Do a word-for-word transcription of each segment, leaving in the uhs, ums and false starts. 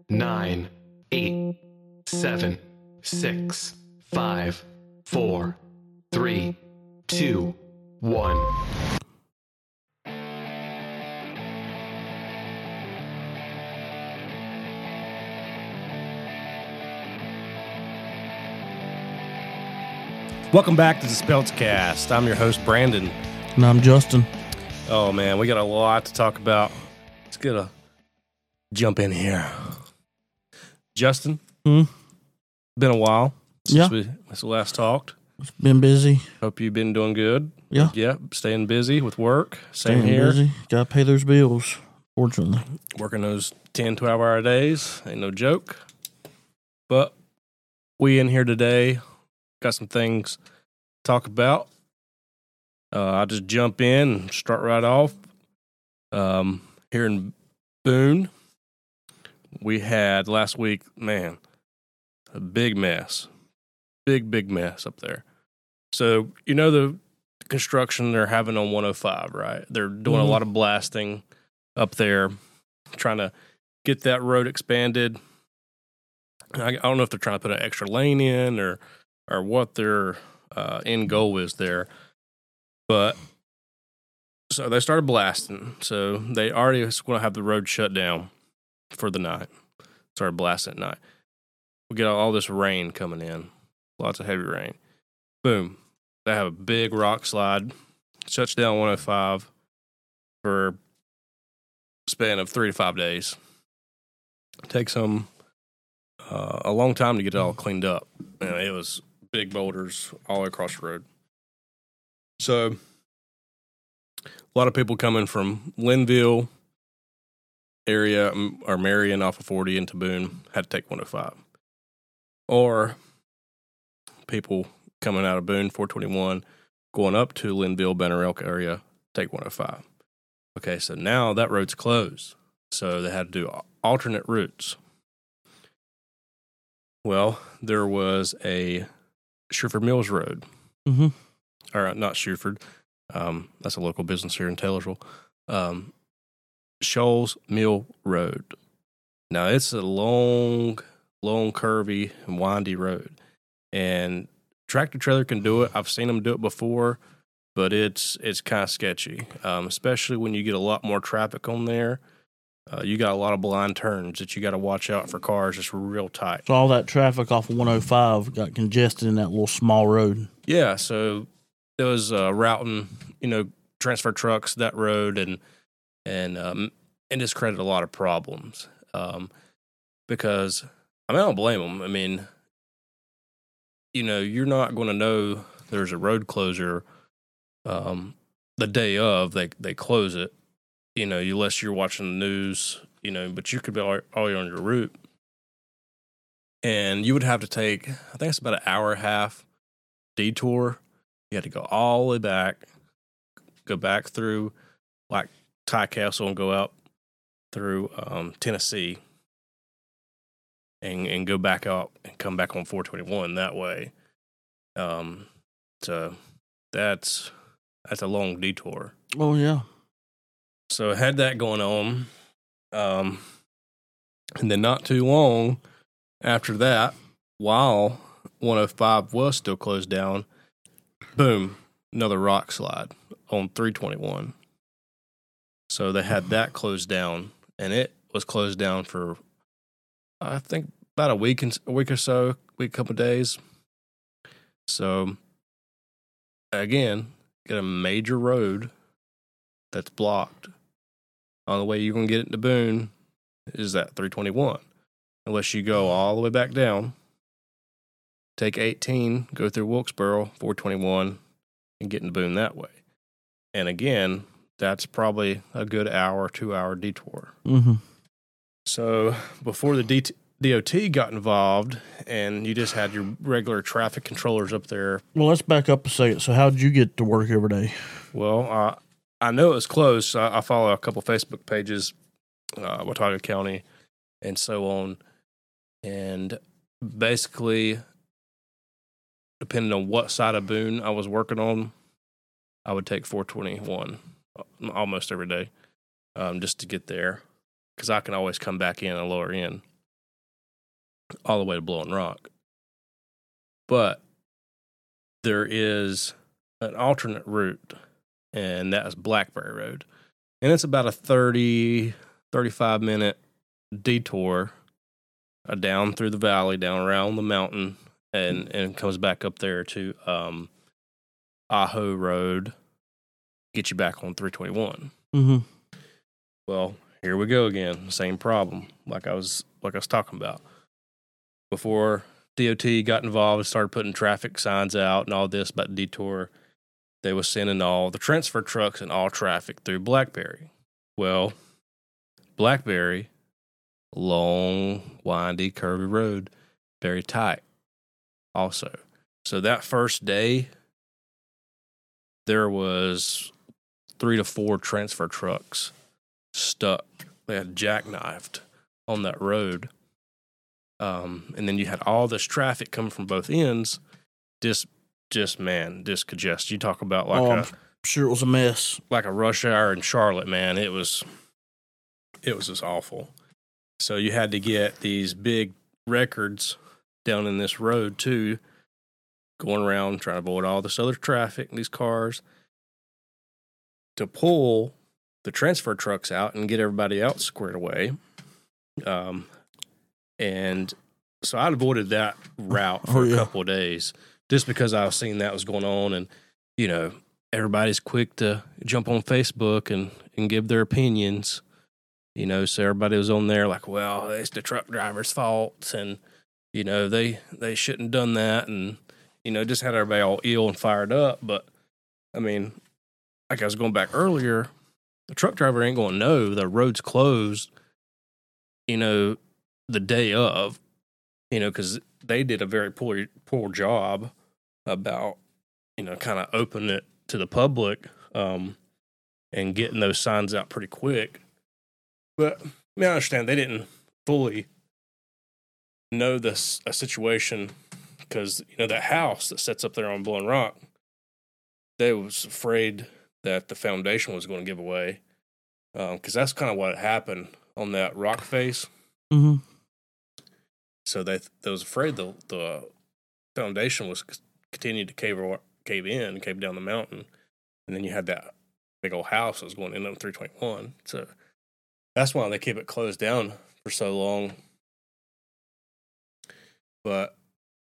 nine, eight, seven, six, five, four, three, two, one. Welcome back to the Speltzcast. I'm your host, Brandon. And I'm Justin. Oh, man, we got a lot to talk about. Let's get a jump in here. Justin, Hmm? been a while since Yeah. we since we last talked. It's been busy. Hope you've been doing good. Yeah. Yeah, staying busy with work. Same Staying here. busy. Got to pay those bills, fortunately. Working those ten, twelve-hour days. Ain't no joke. But we in here today got some things to talk about. Uh, I'll just jump in and start right off. Um, here in Boone, we had last week, man, a big mess. Big, big mess up there. So, you know the construction they're having on one oh five, right? They're doing Mhm. a lot of blasting up there, trying to get that road expanded. I, I don't know if they're trying to put an extra lane in or or what their uh, end goal is there. But so they started blasting. So they already was going to have the road shut down for the night. Started blasting at night. We get all this rain coming in, lots of heavy rain. Boom. They have a big rock slide, shuts down one oh five for a span of three to five days. Takes them uh, a long time to get it all cleaned up. And it was big boulders all the way across the road. So a lot of people coming from Linville area or Marion off of forty into Boone had to take one oh five. Or people coming out of Boone, four twenty-one, going up to Linville, Banner Elk area, take one oh five. Okay, so now that road's closed. So they had to do alternate routes. Well, there was a Shrewford Mills Road. Mm-hmm. Or not Shrewford. Um, that's a local business here in Taylorsville. Um, Shoals Mill Road. Now, it's a long, long, curvy, and windy road. And tractor trailer can do it. I've seen them do it before, but it's it's kind of sketchy, um, especially when you get a lot more traffic on there. Uh, you got a lot of blind turns that you got to watch out for cars. It's real tight. So all that traffic off of one oh five got congested in that little small road. Yeah, so it was uh, routing, you know, transfer trucks that road, and and um, and just created a lot of problems. Um, because I mean, I don't blame them. I mean, you know, you're not going to know there's a road closure um, the day of they they close it. You know, unless you're watching the news. You know, but you could be all, all on your route, and you would have to take, I think it's about an hour and a half detour. You had to go all the way back, go back through like Ty Castle and go out through um, Tennessee and and go back out and come back on four twenty-one that way. Um, so that's that's a long detour. Oh, yeah. So I had that going on. Um, and then not too long after that, while one oh five was still closed down, boom, another rock slide on three twenty-one. So they had that closed down, and it was closed down for, I think, about a week, and, a week or so, week, couple of days. So, again, get a major road that's blocked. Only way you're going to get into Boone is that three twenty-one. Unless you go all the way back down, take eighteen, go through Wilkesboro, four twenty-one, and get into Boone that way. And again, that's probably a good hour, two-hour detour. Mm-hmm. So before the D- DOT got involved and you just had your regular traffic controllers up there. Well, let's back up a second. So how did you get to work every day? Well, uh, I know it was close. I, I follow a couple Facebook pages, uh, Watauga County, and so on. And basically, depending on what side of Boone I was working on, I would take four twenty-one almost every day um, just to get there, because I can always come back in a lower end. all the way to Blowing Rock. But there is an alternate route, and that is Blackberry Road. And it's about a thirty, thirty-five minute detour uh, down through the valley, down around the mountain, and, and comes back up there to um, Ajo Road, get you back on three twenty-one. Mm-hmm. Well, here we go again. Same problem, like I was like I was talking about. Before D O T got involved and started putting traffic signs out and all this about the detour, they was sending all the transfer trucks and all traffic through Blackberry. Well, Blackberry, long, windy, curvy road, very tight also. So that first day, there was three to four transfer trucks stuck. They had jackknifed on that road. Um, and then you had all this traffic coming from both ends. Just, just man, just congested. You talk about like oh, a I'm sure it was a mess. like a rush hour in Charlotte, man. It was, it was just awful. So you had to get these big records down in this road too, going around trying to avoid all this other traffic and these cars to pull the transfer trucks out and get everybody else squared away. Um, and so I avoided that route for Oh, yeah. a couple of days just because I was seeing that was going on. And, you know, everybody's quick to jump on Facebook and, and give their opinions, you know, so everybody was on there like, well, it's the truck driver's fault. And, you know, they, they shouldn't have done that. And, you know, just had everybody all ill and fired up. But I mean, like I was going back earlier, the truck driver ain't going to know the road's closed, you know, the day of, you know, because they did a very poor, poor job about, you know, kind of opening it to the public um, and getting those signs out pretty quick. But I mean, I understand they didn't fully know this a situation because, you know, that house that sits up there on Blowing Rock, they was afraid that the foundation was going to give away because um, that's kind of what happened on that rock face. Mm-hmm. So they they was afraid the the foundation was continued to cave cave in, cave down the mountain, and then you had that big old house that was going in on three twenty-one. So that's why they keep it closed down for so long. But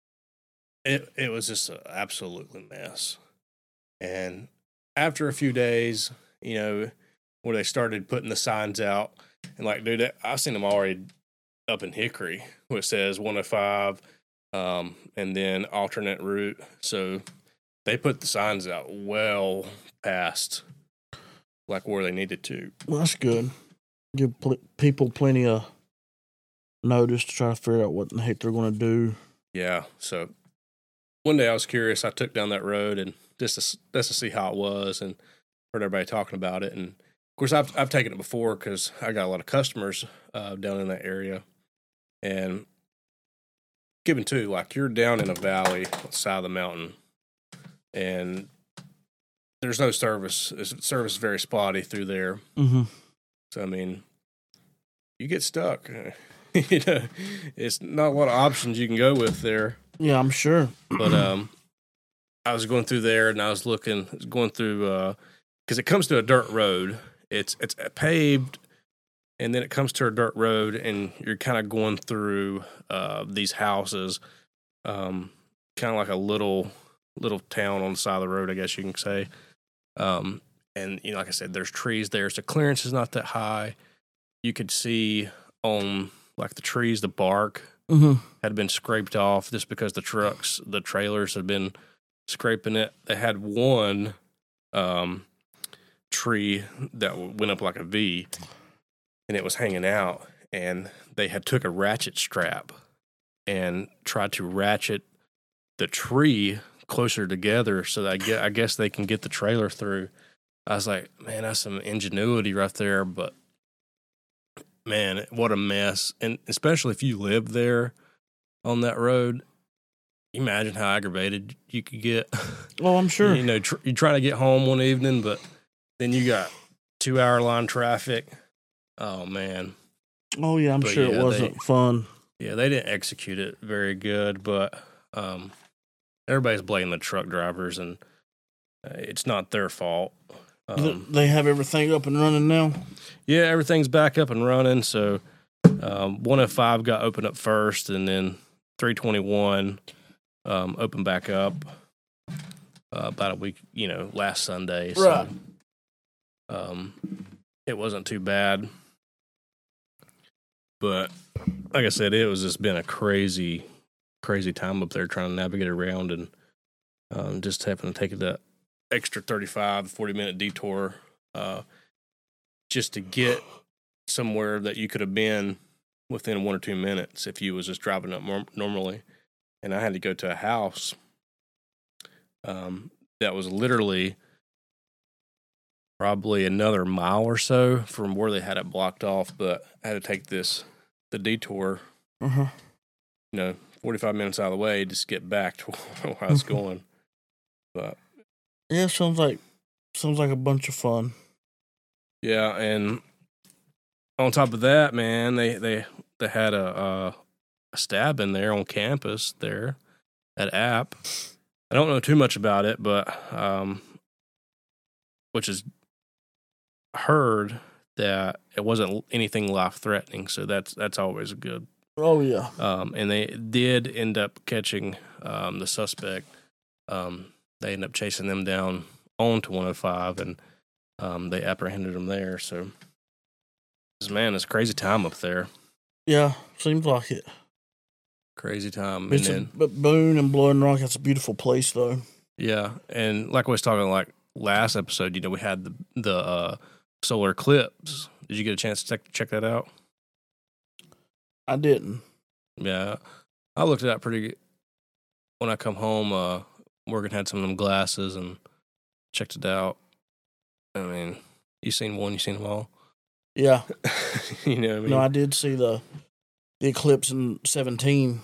it it was just an absolutely mess. And after a few days, you know, where they started putting the signs out, and like, dude, I've seen them already up in Hickory, where it says one oh five, um, and then alternate route. So they put the signs out well past like where they needed to. Well, that's good. Give pl- people plenty of notice to try to figure out what the heck they're going to do. Yeah. So one day I was curious. I took down that road and just to, just to see how it was, and heard everybody talking about it. And of course, I've I've taken it before because I got a lot of customers uh, down in that area. And given too, like you're down in a valley on the side of the mountain, and there's no service. Service is very spotty through there. Mm-hmm. So I mean, you get stuck. You know, it's not a lot of options you can go with there. Yeah, I'm sure. But um, I was going through there and I was looking, going through because uh, it comes to a dirt road. It's it's paved. And then it comes to a dirt road, and you're kind of going through uh, these houses, um, kind of like a little little town on the side of the road, I guess you can say. Um, and you know, like I said, there's trees there, so clearance is not that high. You could see on like the trees, the bark Mm-hmm. had been scraped off just because the trucks, the trailers had been scraping it. They had one um, tree that went up like a V. And it was hanging out, and they had took a ratchet strap and tried to ratchet the tree closer together so that I, get, I guess they can get the trailer through. I was like, man, that's some ingenuity right there. But, man, what a mess. And especially if you live there on that road, imagine how aggravated you could get. Oh, I'm sure. You know, tr- you're trying to get home one evening, but then you got two-hour line traffic. Oh, man. Oh, yeah, I'm But sure yeah, it wasn't they- fun. Yeah, they didn't execute it very good, but um, everybody's blaming the truck drivers, and uh, it's not their fault. Um, they have everything up and running now? Yeah, everything's back up and running. So um, one oh five got opened up first, and then three twenty-one um, opened back up uh, about a week, you know, last Sunday. So, Right. Um, it wasn't too bad. But like I said, it was just been a crazy, crazy time up there trying to navigate around and um, just having to take that extra thirty-five, forty minute detour uh, just to get somewhere that you could have been within one or two minutes if you was just driving up norm- normally. And I had to go to a house um, that was literally probably another mile or so from where they had it blocked off, but I had to take this the detour, Uh-huh. you know, forty-five minutes out of the way, just get back to where I was going. But yeah, sounds like sounds like a bunch of fun. Yeah, and on top of that, man, they they, they had a, a a stab in there on campus there at App. I don't know too much about it, but um, which is heard that it wasn't anything life threatening, so that's that's always a good. Oh yeah. Um, and they did end up catching um, the suspect. Um, they ended up chasing them down onto one oh five, and um, they apprehended them there. So, man, it's a crazy time up there. Yeah, seems like it. Crazy time. It's and a, then, but Boone and Blowing Rock, that's a beautiful place, though. yeah, and like I was talking like last episode, you know, we had the the uh, solar eclipse. Did you get a chance to check check that out? I didn't. Yeah, I looked at that pretty good. When I come home, uh, Morgan had some of them glasses and checked it out. I mean, you seen one, you seen them all. Yeah. You know what I mean? No, I did see the the eclipse in seventeen.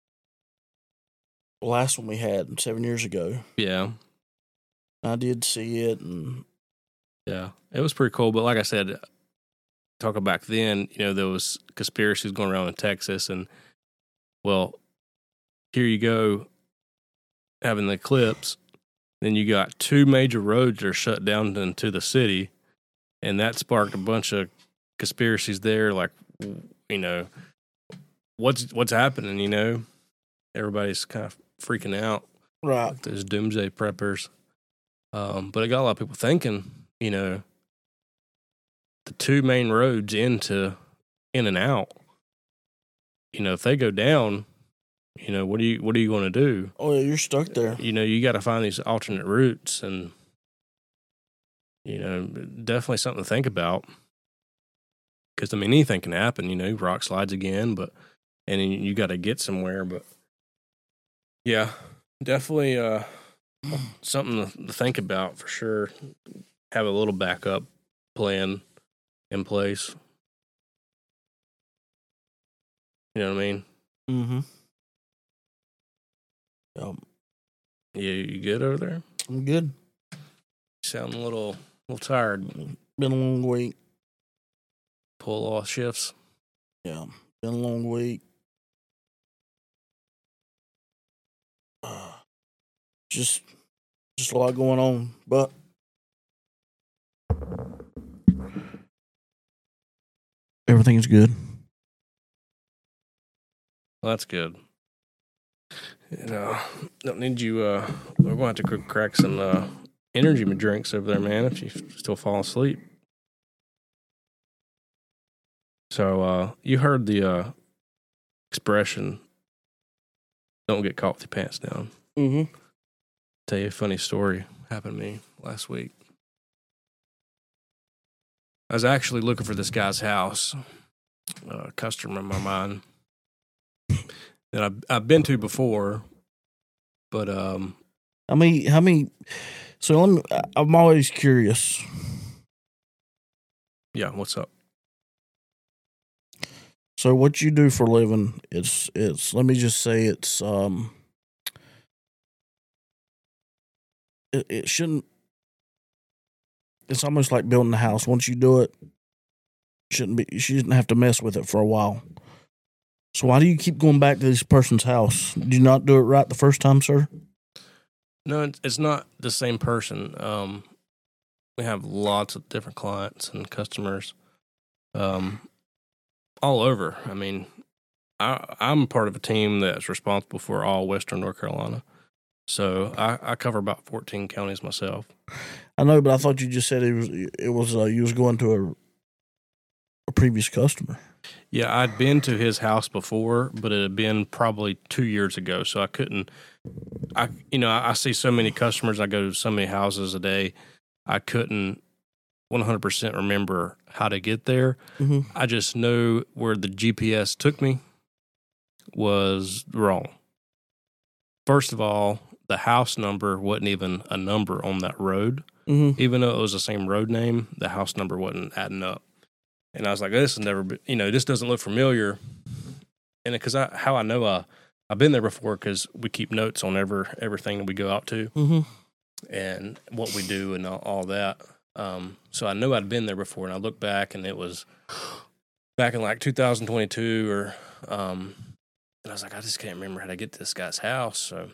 The last one we had seven years ago. Yeah, I did see it, and yeah, it was pretty cool. But like I said, talking back then, you know, there was conspiracies going around in Texas, and well, here you go, having the eclipse. Then you got two major roads that are shut down into the city, and that sparked a bunch of conspiracies there. Like, you know, what's what's happening? You know, everybody's kind of freaking out. right. Those doomsday preppers. Um, but it got a lot of people thinking. You know, the two main roads into in and out. You know, if they go down, you know, what are you what are you going to do? Oh yeah, you're stuck there. You know, you got to find these alternate routes, and you know, definitely something to think about. Because I mean, anything can happen. You know, rock slides again, but and then you got to get somewhere. But yeah, definitely uh, something to think about for sure. Have a little backup plan in place. You know what I mean? Mm-hmm. Um, Yeah, you good over there? I'm good. You sound a little, little tired. Been a long week. Pull off shifts. Yeah, been a long week. Uh, just, just a lot going on, but everything's good. Well, that's good. You know, don't need you. Uh, we're going to have to crack some uh, energy drinks over there, man. If you still fall asleep. So uh, you heard the uh, expression, "Don't get caught with your pants down." Mm-hmm. Tell you a funny story happened to me last week. I was actually looking for this guy's house, a customer in my mind that I've, I've been to before, but um, I mean, how many? So let me. I'm always curious. yeah, what's up? So what you do for a living? It's it's. Let me just say it's um. It, it shouldn't. It's almost like building a house. Once you do it, shouldn't be. You shouldn't have to mess with it for a while. So why do you keep going back to this person's house? Did you not do it right the first time, sir? No, it's, it's not the same person. Um, we have lots of different clients and customers, um, all over. I mean, I, I'm part of a team that's responsible for all Western North Carolina. So I, I cover about fourteen counties myself. I know, but I thought you just said it was it was uh, you was going to a, a previous customer. Yeah, I'd been to his house before, but it had been probably two years ago, so I couldn't. I you know I, I see so many customers. I go to so many houses a day. I couldn't one hundred percent remember how to get there. Mm-hmm. I just know where the G P S took me was wrong. First of all, the house number wasn't even a number on that road. Mm-hmm. Even though it was the same road name, the house number wasn't adding up. And I was like, this has never been, you know, this doesn't look familiar. And because I, how I know I, I've been there before because we keep notes on every, everything that we go out to Mm-hmm. and what we do and all, all that. Um, so I knew I'd been there before, and I looked back, and it was back in like two thousand twenty-two or, um, and I was like, I just can't remember how to get to this guy's house. So,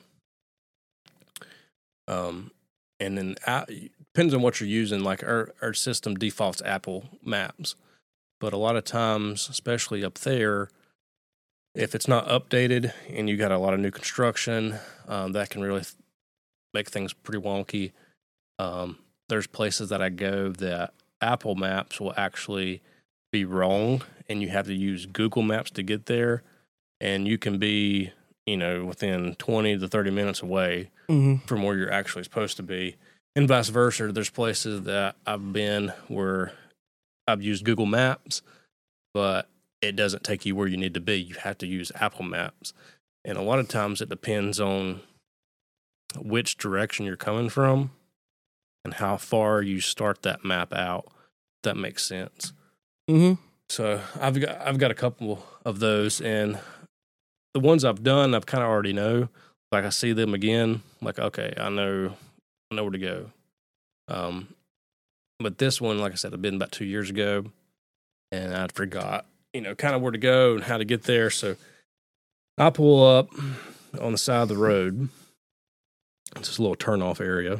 um, and then I, depends on what you're using. Like our, our system defaults Apple Maps, but a lot of times, especially up there, if it's not updated and you got a lot of new construction, um, that can really make things pretty wonky. Um, there's places that I go that Apple Maps will actually be wrong, and you have to use Google Maps to get there, and you can be, you know, within twenty to thirty minutes away Mm-hmm. from where you're actually supposed to be. And vice versa, there's places that I've been where I've used Google Maps, but it doesn't take you where you need to be. You have to use Apple Maps. And a lot of times it depends on which direction you're coming from and how far you start that map out. If that makes sense. Mm-hmm. So I've got I've got a couple of those, and the ones I've done, I've kind of already know. Like I see them again, like okay, I know I know where to go. Um, but this one, like I said, I've been about two years ago, and I forgot, you know, kind of where to go and how to get there. So I pull up on the side of the road. It's this little turnoff area,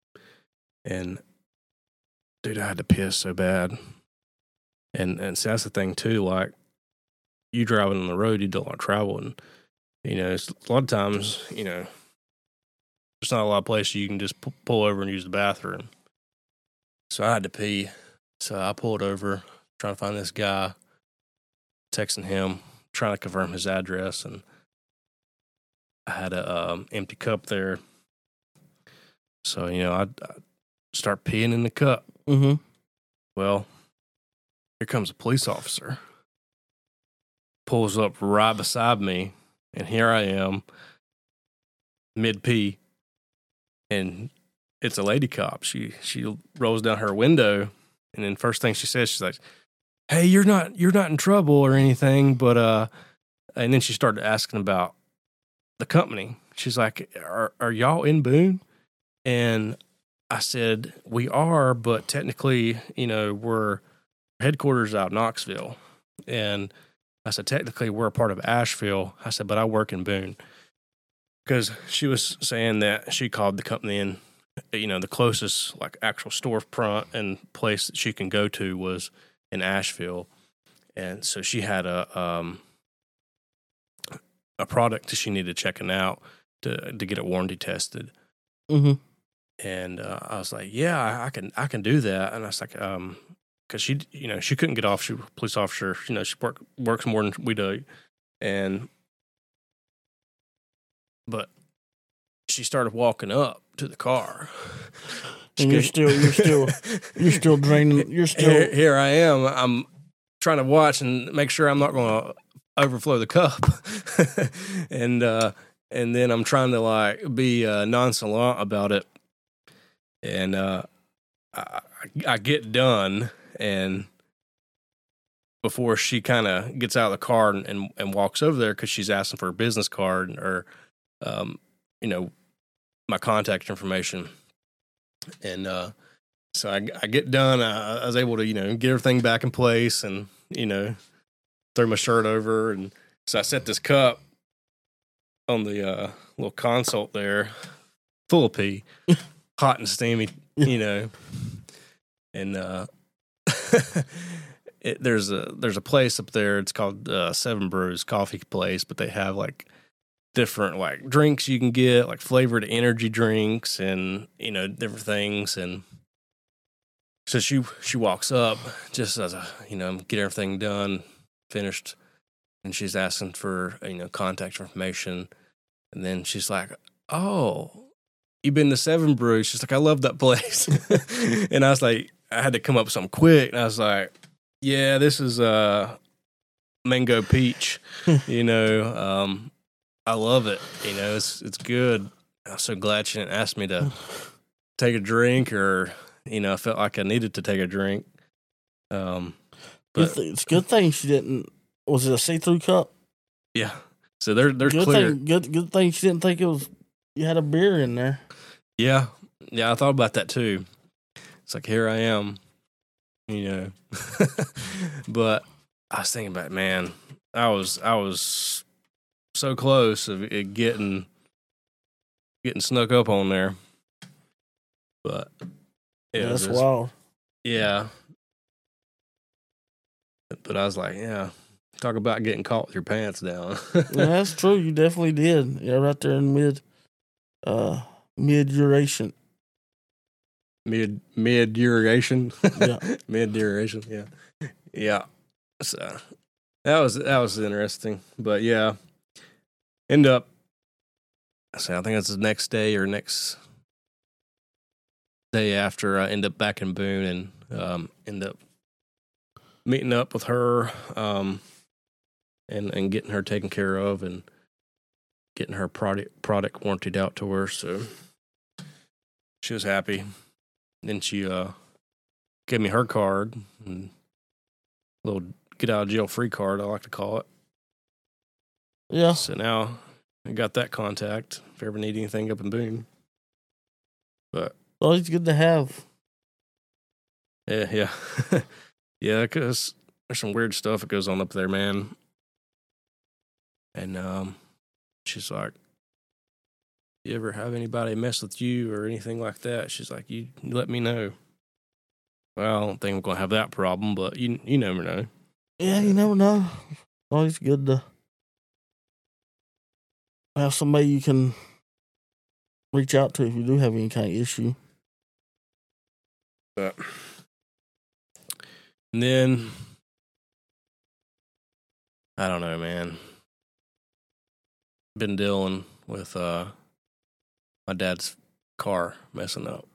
and dude, I had to piss so bad. And and so that's the thing too. Like you driving on the road, you don't like traveling. You know, it's, a lot of times, you know, there's not a lot of places you can just p- pull over and use the bathroom. So I had to pee. So I pulled over, trying to find this guy, texting him, trying to confirm his address, and I had a um, empty cup there. So, you know, I start peeing in the cup. Mm-hmm. Well, here comes a police officer. Pulls up right beside me, and here I am, mid-pee, and it's a lady cop. She she rolls down her window, and then first thing she says, she's like, "Hey, you're not you're not in trouble or anything," but uh, and then she started asking about the company. She's like, "Are are y'all in Boone?" And I said, "We are, but technically, you know, we're headquarters out in Knoxville." And I said, "Technically, we're a part of Asheville." I said, "But I work in Boone." Because she was saying that she called the company in, you know, the closest, like, actual storefront and place that she can go to was in Asheville. And so she had a um, a product that she needed checking out to to get it warranty tested. Mm-hmm. And uh, I was like, "Yeah, I, I can I can do that." And I was like, um, because she, you know, she couldn't get off. She was a police officer. You know, she work, works more than we do. And, but she started walking up to the car. And you're still, you're still, you're still draining. You're still Here, here I am. I'm trying to watch and make sure I'm not going to overflow the cup. and, uh, and then I'm trying to like be uh, nonchalant about it. And, uh, I, I get done, and before she kind of gets out of the car and, and, and walks over there because she's asking for a business card or, um, you know, my contact information. And uh, so I, I get done. I, I was able to, you know, get everything back in place and, you know, throw my shirt over and So I set this cup on the uh, little console there, full of pee, hot and steamy, you know. And uh, it, there's a there's a place up there. It's called uh, Seven Brews Coffee Place, but they have like different like drinks you can get, like flavored energy drinks, and you know different things. And so she she walks up just as a you know get everything done, finished, and she's asking for you know contact information, and then she's like, "Oh, you've been to Seven Brews?" She's like, "I love that place," and I was like, I had to come up with something quick, and I was like, "Yeah, this is uh mango peach, you know." Um, I love it. You know, it's it's good. I'm so glad she didn't ask me to take a drink, or you know, I felt like I needed to take a drink. Um, Good but th- it's a good thing she didn't. Was it a see-through cup? yeah, so they're they're Good clear. thing. Good good thing she didn't think it was. You had a beer in there. Yeah, yeah, I thought about that too. It's like here I am, you know. But I was thinking about, man, I was I was. so close of it getting getting snuck up on there, but it Yeah, was that's just- wild. yeah. But I was like, yeah, talk about getting caught with your pants down. Yeah, that's true. You definitely did. Yeah, right there in mid, uh, mid duration. mid mid duration, Yeah. mid duration, yeah, yeah. So that was that was interesting, but yeah. End up, so I think it's the next day or next day after I end up back in Boone and um, end up meeting up with her um, and and getting her taken care of and getting her product product warrantied out to her. So she was happy. Then she uh, gave me her card, and little get out of jail free card, I like to call it. Yeah. So now I got that contact if you ever need anything up in Boone. But Always good to have. yeah, yeah, yeah. Because there's some weird stuff that goes on up there, man. And um, she's like, "You ever have anybody mess with you or anything like that?" She's like, "You, you let me know." Well, I don't think I'm gonna have that problem, but you you never know. Yeah, you never know. Always good to have somebody you can reach out to if you do have any kind of issue. But and then I don't know, man. Been dealing with uh my dad's car messing up.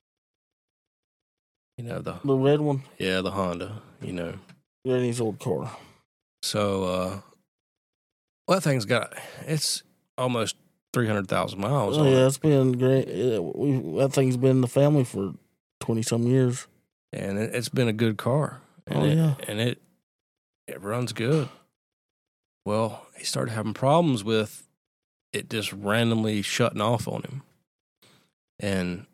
You know the The red one, yeah the Honda. You know, Granny's old car. so uh, well, that thing's got it's almost three hundred thousand miles. Oh on yeah, it. it's been great. Yeah, we, that thing's been in the family for twenty some years. And it, it's been a good car. And Oh, it, yeah. and it it runs good. Well, he started having problems with it just randomly shutting off on him. And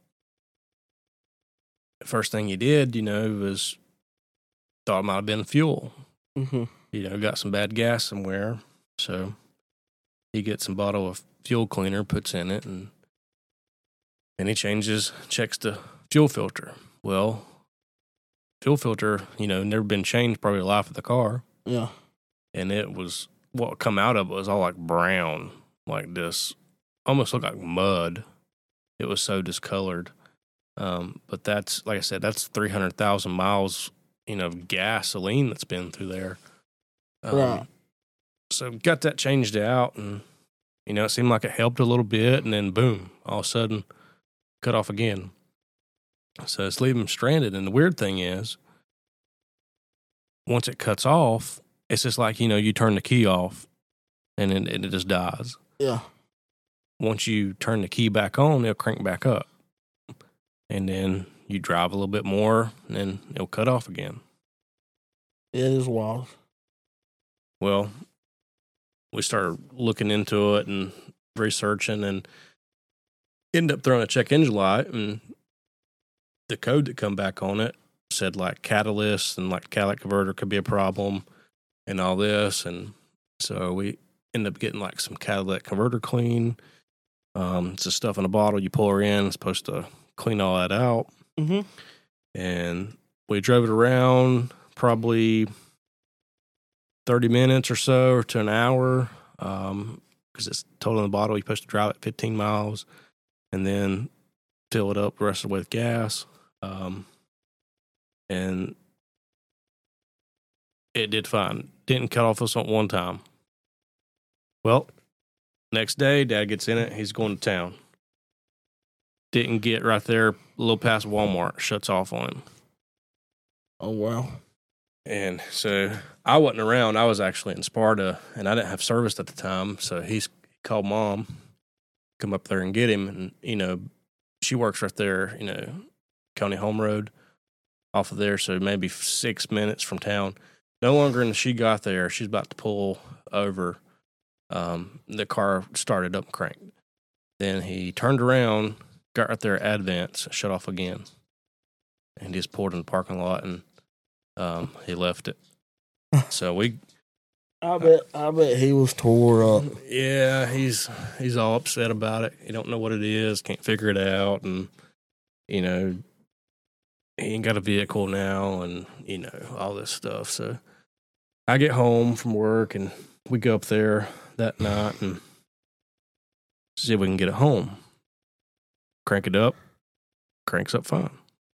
the first thing he did, you know, was thought it might have been fuel. Mm-hmm. You know, got some bad gas somewhere. So he gets some bottle of fuel cleaner, puts in it, and then he changes, checks the fuel filter. Well, fuel filter, you know, never been changed probably the life of the car. Yeah. And it was, what come out of it was all like brown, like this, almost looked like mud. It was so discolored. Um, but that's, like I said, that's three hundred thousand miles, you know, of gasoline that's been through there. Um, Right. So got that changed out, and, you know, it seemed like it helped a little bit, and then boom, all of a sudden, cut off again. So it's leaving him stranded. And the weird thing is, once it cuts off, it's just like, you know, you turn the key off and it, it just dies. Yeah. Once you turn the key back on, it'll crank back up. And then you drive a little bit more, and then it'll cut off again. Yeah, it is wild. Well, we started looking into it and researching, and ended up throwing a check engine light, and the code that come back on it said like catalyst and like catalytic converter could be a problem and all this. And So we end up getting like some catalytic converter clean. Um, it's the stuff in a bottle you pour in. It's supposed to clean all that out. Mm-hmm. And we drove it around probably thirty minutes or so, or to an hour, because um, it's total in the bottle. You're supposed to drive it fifteen miles and then fill it up the rest of the way with gas. Um, and it did fine. Didn't cut off us on one time. Well, next day, Dad gets in it. He's going to town. Didn't get right there, a little past Walmart. Shuts off on him. Oh, wow. And so I wasn't around. I was actually in Sparta, and I didn't have service at the time. So he's he called Mom, come up there and get him. And, you know, she works right there, you know, County Home Road off of there. So maybe six minutes from town. No longer than she got there, she's about to pull over. Um, the car started up and cranked. Then he turned around, got right there at Advance, shut off again. And just pulled in the parking lot, and um, he left it. So we... I bet I bet he was tore up. Yeah, he's he's all upset about it. He don't know what it is, can't figure it out, and, you know, he ain't got a vehicle now, and, you know, all this stuff. So I get home from work, and we go up there that night and see if we can get it home. Crank it up, cranks up fine.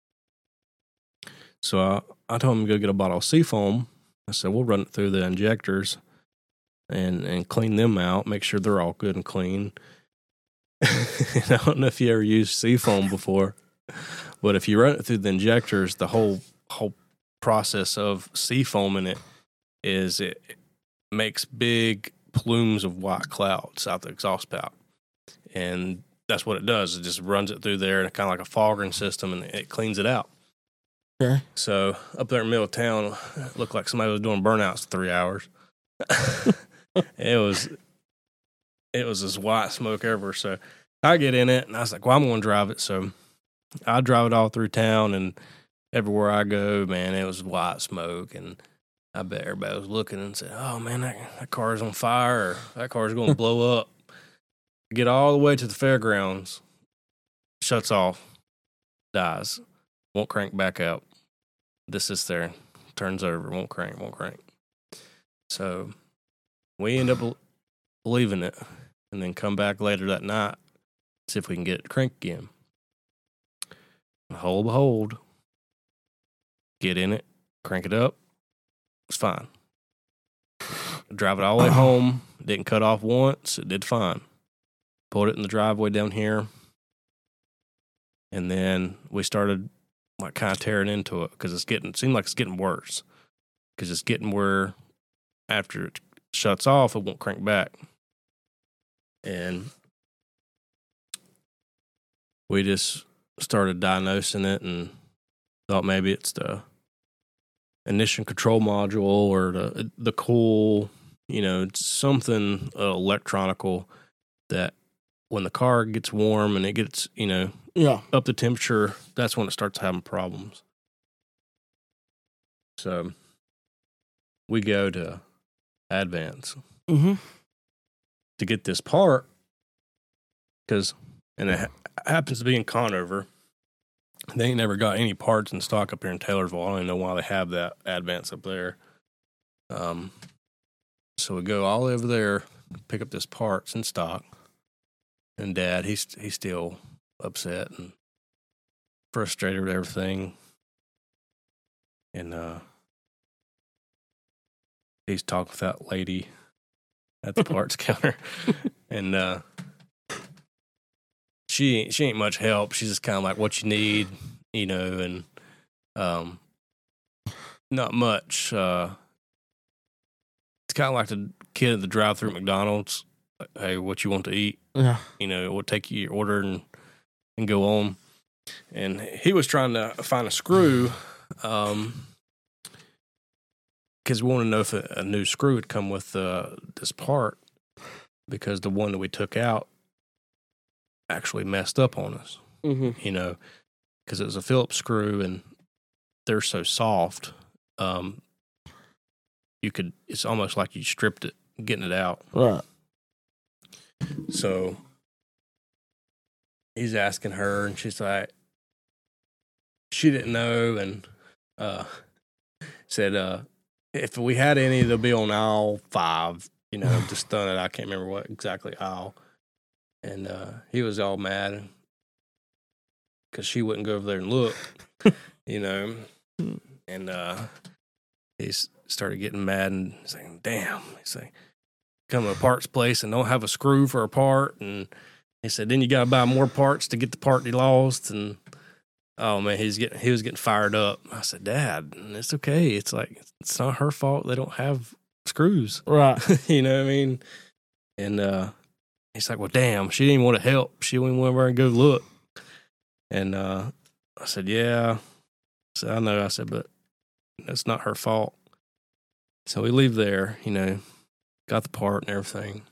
So I, I told him to go get a bottle of Seafoam. I said, we'll run it through the injectors and, and clean them out, make sure they're all good and clean. I don't know if you ever used Seafoam before, but if you run it through the injectors, the whole whole process of Seafoaming it is it makes big plumes of white clouds out the exhaust spout. And that's what it does. It just runs it through there and kind of like a fogging system, and it cleans it out. Okay. So up there in the middle of town, it looked like somebody was doing burnouts for three hours. it was it was as white smoke ever. So I get in it, and I was like, well, I'm going to drive it. So I drive it all through town, and everywhere I go, man, it was white smoke. And I bet everybody was looking and said, oh, man, that, that car's on fire, or that car's going to blow up. Get all the way to the fairgrounds, shuts off, dies, won't crank back up. This is there, turns over, won't crank, won't crank. So we end up leaving it and then come back later that night, see if we can get it to crank again. Behold, behold, get in it, crank it up, it's fine. Drive it all the way home, didn't cut off once, it did fine. Pulled it in the driveway down here, and then we started like kind of tearing into it because it's getting, it seemed like it's getting worse because it's getting where after it shuts off, it won't crank back. And we just started diagnosing it and thought maybe it's the ignition control module or the the cool, you know, it's something uh, electronical that when the car gets warm and it gets, you know, Yeah. up the temperature, that's when it starts having problems. So we go to Advance Mm-hmm. to get this part because, and it ha- happens to be in Conover. They ain't never got any parts in stock up here in Taylorsville. I don't even know why they have that Advance up there. Um, so we go all over there, pick up this parts in stock. And Dad, he's he's still upset and frustrated with everything. And uh, he's talking with that lady at the parts counter. And uh, she, she ain't much help. She's just kind of like, what you need, you know, and um, not much. Uh, it's kind of like the kid at the drive-thru at McDonald's. Hey, what you want to eat? Yeah. You know, we'll take you your order and, and go on. And he was trying to find a screw um, because we want to know if a, a new screw would come with uh, this part because the one that we took out actually messed up on us, Mm-hmm. you know, because it was a Phillips screw and they're so soft. Um, you could, it's almost like you stripped it getting it out. Right. So he's asking her, and she's like, she didn't know, and uh, said, uh, if we had any, they'll be on aisle five, you know, just done it. I can't remember what exactly aisle. And uh, he was all mad because she wouldn't go over there and look, you know. And uh, he s- started getting mad and saying, damn. He's like, come to a parts place and don't have a screw for a part. And he said, then you got to buy more parts to get the part he lost. And oh, man, he's getting, he was getting fired up. I said, Dad, it's okay. It's like, it's not her fault. They don't have screws. Right. You know what I mean? And uh, he's like, well, damn, she didn't even want to help. She didn't want to go look. And uh, I said, yeah. I said, I know. I said, but that's not her fault. So we leave there, you know, got the part and everything.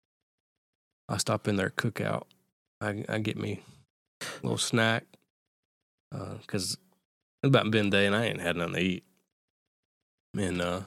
I stop in there, cookout. I, I get me a little snack because uh, it's about midday and I ain't had nothing to eat. And uh,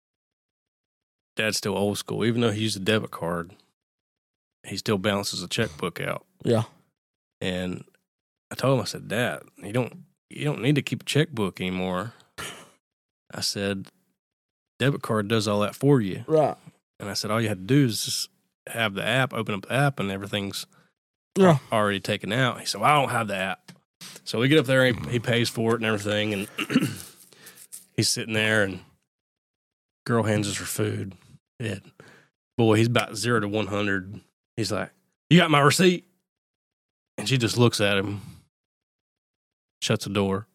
Dad's still old school. Even though he used a debit card, he still balances a checkbook out. Yeah. And I told him, I said, Dad, you don't you don't need to keep a checkbook anymore. I said, debit card does all that for you. Right. And I said, all you had to do is just have the app, open up the app, and everything's Yeah. already taken out. He said, well, I don't have the app. So we get up there, and he, he pays for it and everything, and he's sitting there, and girl hands us her food. And boy, he's about zero to one hundred. He's like, you got my receipt? And she just looks at him, shuts the door.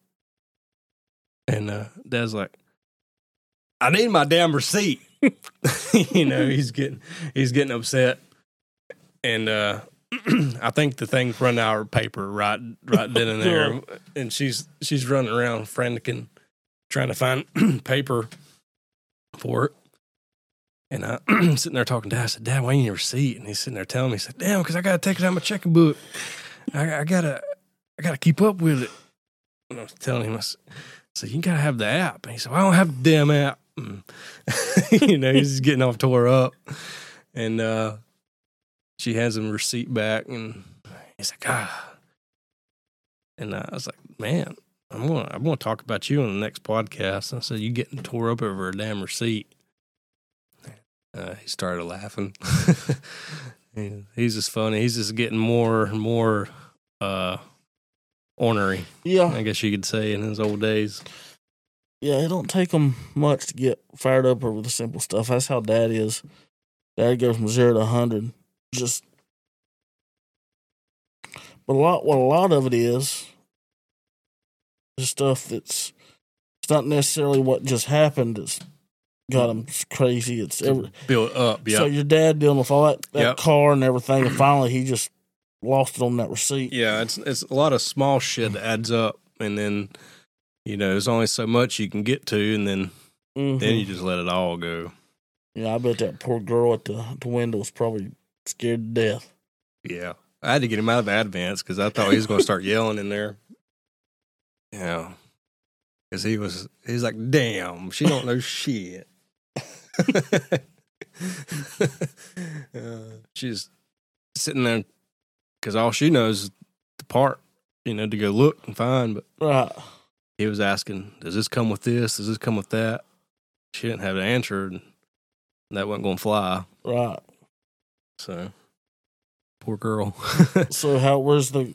And uh, Dad's like, I need my damn receipt. You know, he's getting he's getting upset. And uh, I think the thing's run out of paper right right then and there. And she's she's running around frantic, trying to find paper for it. And I'm sitting there talking to Dad. I said, Dad, why you need a receipt? And he's sitting there telling me, he said, damn, because I got to take it out of my checking book. I, I got to I gotta keep up with it. And I was telling him, I said, so you got to have the app. And he said, well, I don't have the damn app. And you know, he's just getting off tore up. And uh, she hands him a receipt back. And he's like, ah. And I was like, man, I'm going to I'm gonna talk about you on the next podcast. And I said, you getting tore up over a damn receipt. Uh, he started laughing. He's just funny. He's just getting more and more uh, ornery. Yeah. I guess you could say in his old days. Yeah, it don't take him much to get fired up over the simple stuff. That's how Dad is. Dad goes from zero to a hundred. Just, but a lot. What a lot of it is, is stuff that's. It's not necessarily what just happened. It's got him crazy. It's every, built up. Yeah. So your dad dealing with all that, that Yep. car and everything, and finally he just lost it on that receipt. Yeah, it's it's a lot of small shit that adds up, and then you know there's only so much you can get to, and then Mm-hmm. then you just let it all go. Yeah, I bet that poor girl at the, at the window was probably scared to death. Yeah, I had to get him out of Advance because I thought he was going to start yelling in there. Yeah, because he was he's like, damn, she don't know shit. uh, she's sitting there because all she knows is the part, you know, to go look and find. But Right. he was asking, does this come with this? Does this come with that? She didn't have an answer, and that wasn't going to fly. Right. So, poor girl. So how? Where's the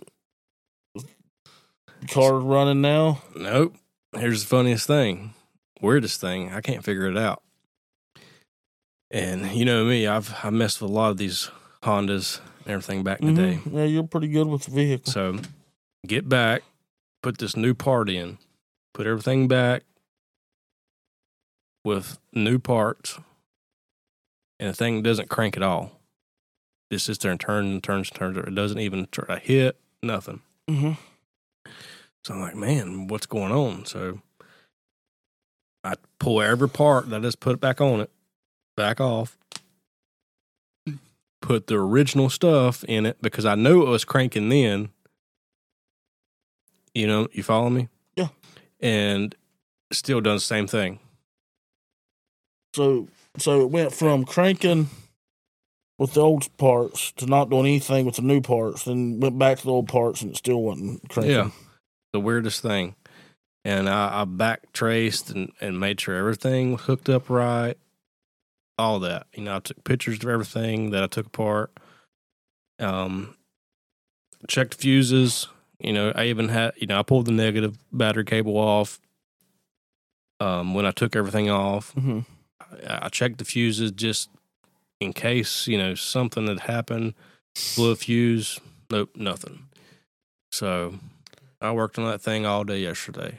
car running now? Nope. Here's the funniest thing, weirdest thing. I can't figure it out. And you know me, I've I messed with a lot of these Hondas and everything back in the day. Mhm. Yeah, you're pretty good with the vehicle. So, get back, put this new part in, put everything back with new parts, and the thing doesn't crank at all. It sits there and turns and turns and turns. It doesn't even try to hit, nothing. Mm-hmm. So I'm like, man, what's going on? So I pull every part that I just put back on it, back off, put the original stuff in it because I knew it was cranking then. You know, you follow me? Yeah. And still does the same thing. So So it went from cranking with the old parts to not doing anything with the new parts, then went back to the old parts and it still wasn't cranking. Yeah, the weirdest thing. And I, I back traced and, and made sure everything was hooked up right. All that. You know, I took pictures of everything that I took apart. Um, checked fuses. You know, I even had, you know, I pulled the negative battery cable off. Um, when I took everything off, Mm-hmm. I, I checked the fuses just in case, you know, something had happened. Blew a fuse. Nope, nothing. So I worked on that thing all day yesterday.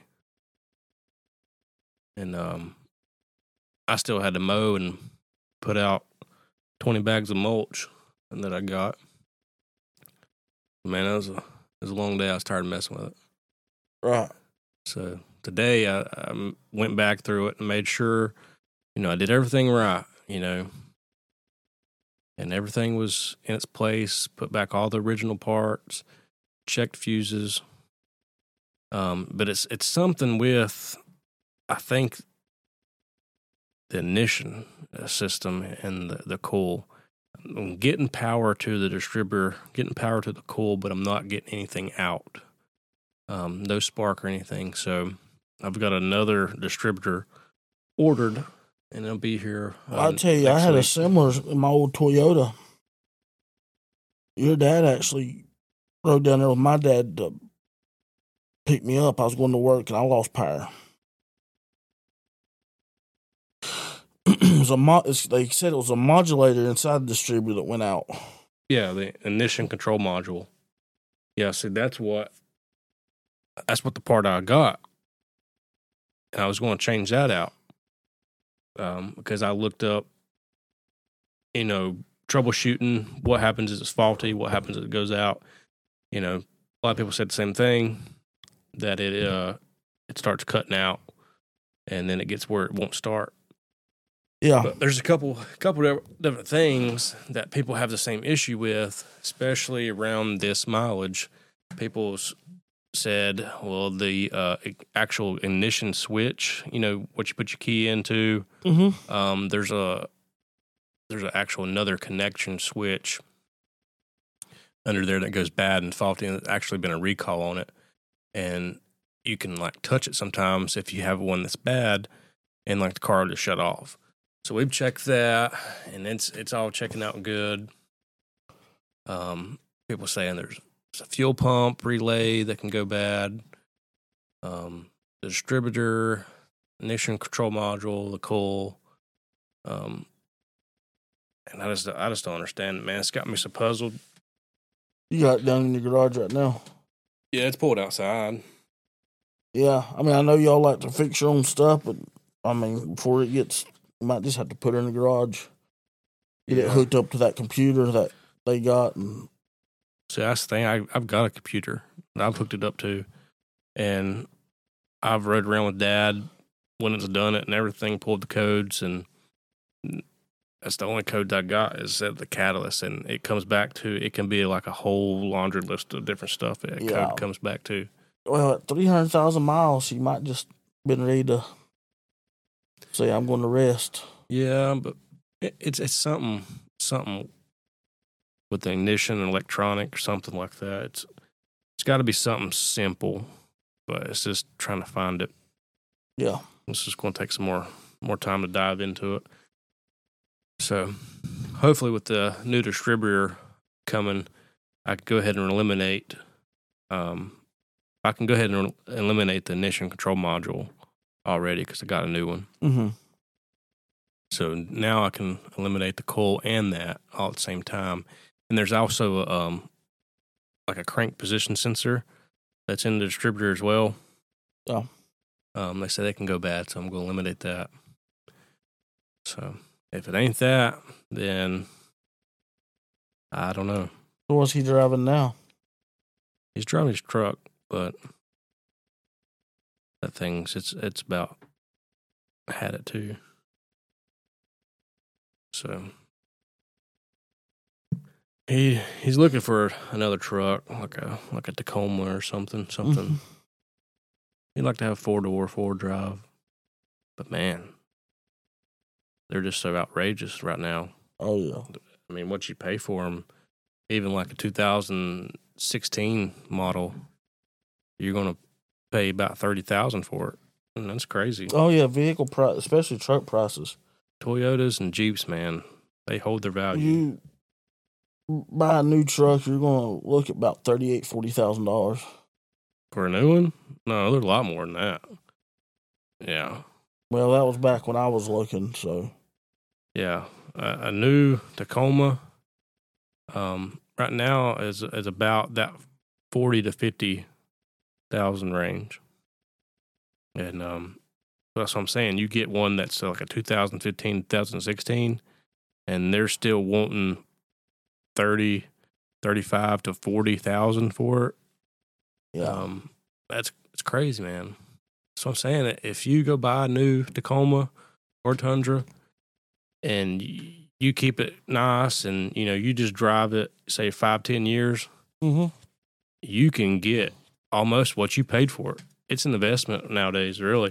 And um, I still had to mow and put out twenty bags of mulch that I got. Man, that was a, it was a long day. I was tired of messing with it. Right. So today I, I went back through it and made sure, you know, I did everything right, you know, and everything was in its place, put back all the original parts, checked fuses. Um, but it's it's something with, I think, the ignition system and the, the coil. I'm getting power to the distributor, getting power to the coil, but I'm not getting anything out. Um, no spark or anything. So I've got another distributor ordered, and it'll be here. Well, uh, I'll tell you, I next had a week. similar in my old Toyota. Your dad actually rode down there with my dad to pick me up. I was going to work and I lost power. It was a mo- it's, they said it was a modulator inside the distributor that went out. Yeah, the ignition control module. Yeah, see, that's what that's what the part I got, and I was going to change that out um, because I looked up, you know, troubleshooting. What happens if it's faulty? What happens if it goes out? You know, a lot of people said the same thing, that it uh it starts cutting out, and then it gets where it won't start. Yeah. But there's a couple couple of different things that people have the same issue with, especially around this mileage. People s- said, well, the uh, actual ignition switch, you know, what you put your key into, Mm-hmm. um, there's a there's an actual another connection switch under there that goes bad and faulty, and there's actually been a recall on it. And you can like touch it sometimes if you have one that's bad, and like the car will just shut off. So we've checked that, and it's it's all checking out good. Um, people saying there's, there's a fuel pump relay that can go bad. Um, the distributor, ignition control module, the coil. Um, and I just I just don't understand it, man. It's got me so puzzled. You got it down in your garage right now. Yeah, it's pulled outside. Yeah. I mean, I know y'all like to fix your own stuff, but I mean, before it gets, you might just have to put it in the garage. Get it Yeah. hooked up to that computer that they got. And So that's the thing. I, I've got a computer that I've hooked it up to, and I've rode around with Dad when it's done it and everything, pulled the codes, and that's the only code I got is at the catalyst, and it comes back to, it can be like a whole laundry list of different stuff that Yeah. code comes back to. well, at three hundred thousand miles, you might just been ready to say, I'm going to rest. Yeah, but it, it's it's something something with the ignition and electronic or something like that. It's it's got to be something simple, but it's just trying to find it. Yeah. It's just going to take some more more time to dive into it. So, hopefully, with the new distributor coming, I can go ahead and eliminate. Um, I can go ahead and eliminate the ignition control module already because I got a new one. Mm-hmm. So now I can eliminate the coil and that all at the same time. And there's also a, um, like a crank position sensor that's in the distributor as well. Yeah. Um, they say they can go bad, so I'm going to eliminate that. So if it ain't that, then I don't know. So what's he driving now? He's driving his truck, but that thing's it's it's about had it too. So he he's looking for another truck, like a like a Tacoma or something, something. Mhm. He'd like to have four door, four drive. But man, they're just so outrageous right now. Oh yeah. I mean, what you pay for them, even like a two thousand sixteen model, you're going to pay about thirty thousand for it. And that's crazy. Oh yeah, vehicle price, especially truck prices. Toyotas and Jeeps, man, they hold their value. You buy a new truck, you're going to look at about thirty-eight, forty thousand dollars For a new one? No, they're a lot more than that. Yeah. Well, that was back when I was looking. So Yeah, a, a new Tacoma, um, right now is is about that forty to fifty thousand range, and um, that's what I'm saying. You get one that's like a two thousand fifteen, two thousand sixteen, and they're still wanting thirty, thirty-five to forty thousand for it. yeah, Um, that's it's crazy, man. So I'm saying, if you go buy a new Tacoma or Tundra, and y- you keep it nice, and you know you just drive it, say five, ten years, mm-hmm. you can get almost what you paid for it. It's an investment nowadays, really.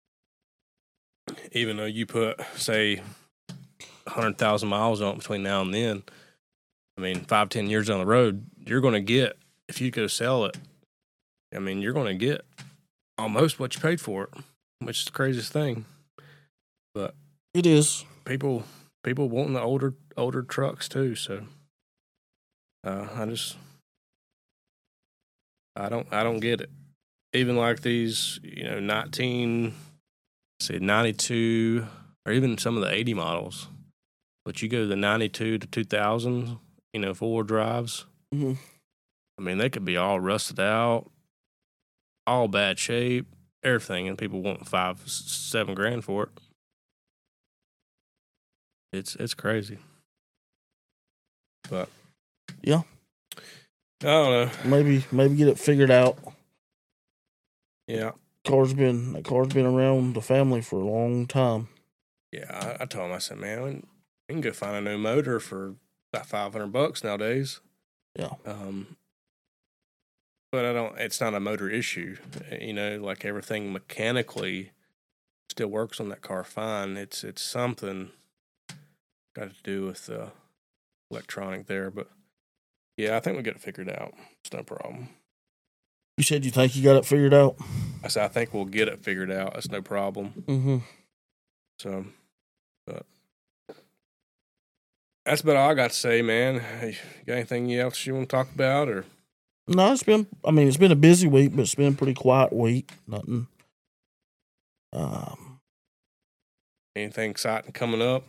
Even though you put, say, a hundred thousand miles on it between now and then, I mean, five, ten years down the road, you're going to get, if you go sell it, I mean, you're going to get almost what you paid for it, which is the craziest thing. But It is. people, people wanting the older, older trucks too. So, uh, I just, I don't, I don't get it. Even like these, you know, nineteen, say ninety-two, or even some of the eighty models. But you go to the ninety-two to two thousand, you know, four-wheel drives. Mm-hmm. I mean, they could be all rusted out, all bad shape, everything, and people want five, s- seven grand for it. It's it's crazy. But Yeah. I don't know. Maybe, maybe get it figured out. Yeah, Car's been that car's been around the family for a long time. yeah. I, I told him, I said, man, we can go find a new motor for about five hundred bucks nowadays. Yeah. Um, but I don't. It's not a motor issue. You know, like everything mechanically still works on that car fine. It's it's something got to do with the electronic there. But yeah, I think we get it figured out. It's no problem. You said you think you got it figured out? I said I think we'll get it figured out. It's no problem. Mm-hmm. So, but that's about all I got to say, man. Hey, you got anything else you want to talk about, or? No, it's been. I mean, it's been a busy week, but it's been a pretty quiet week. Nothing. Um. Anything exciting coming up?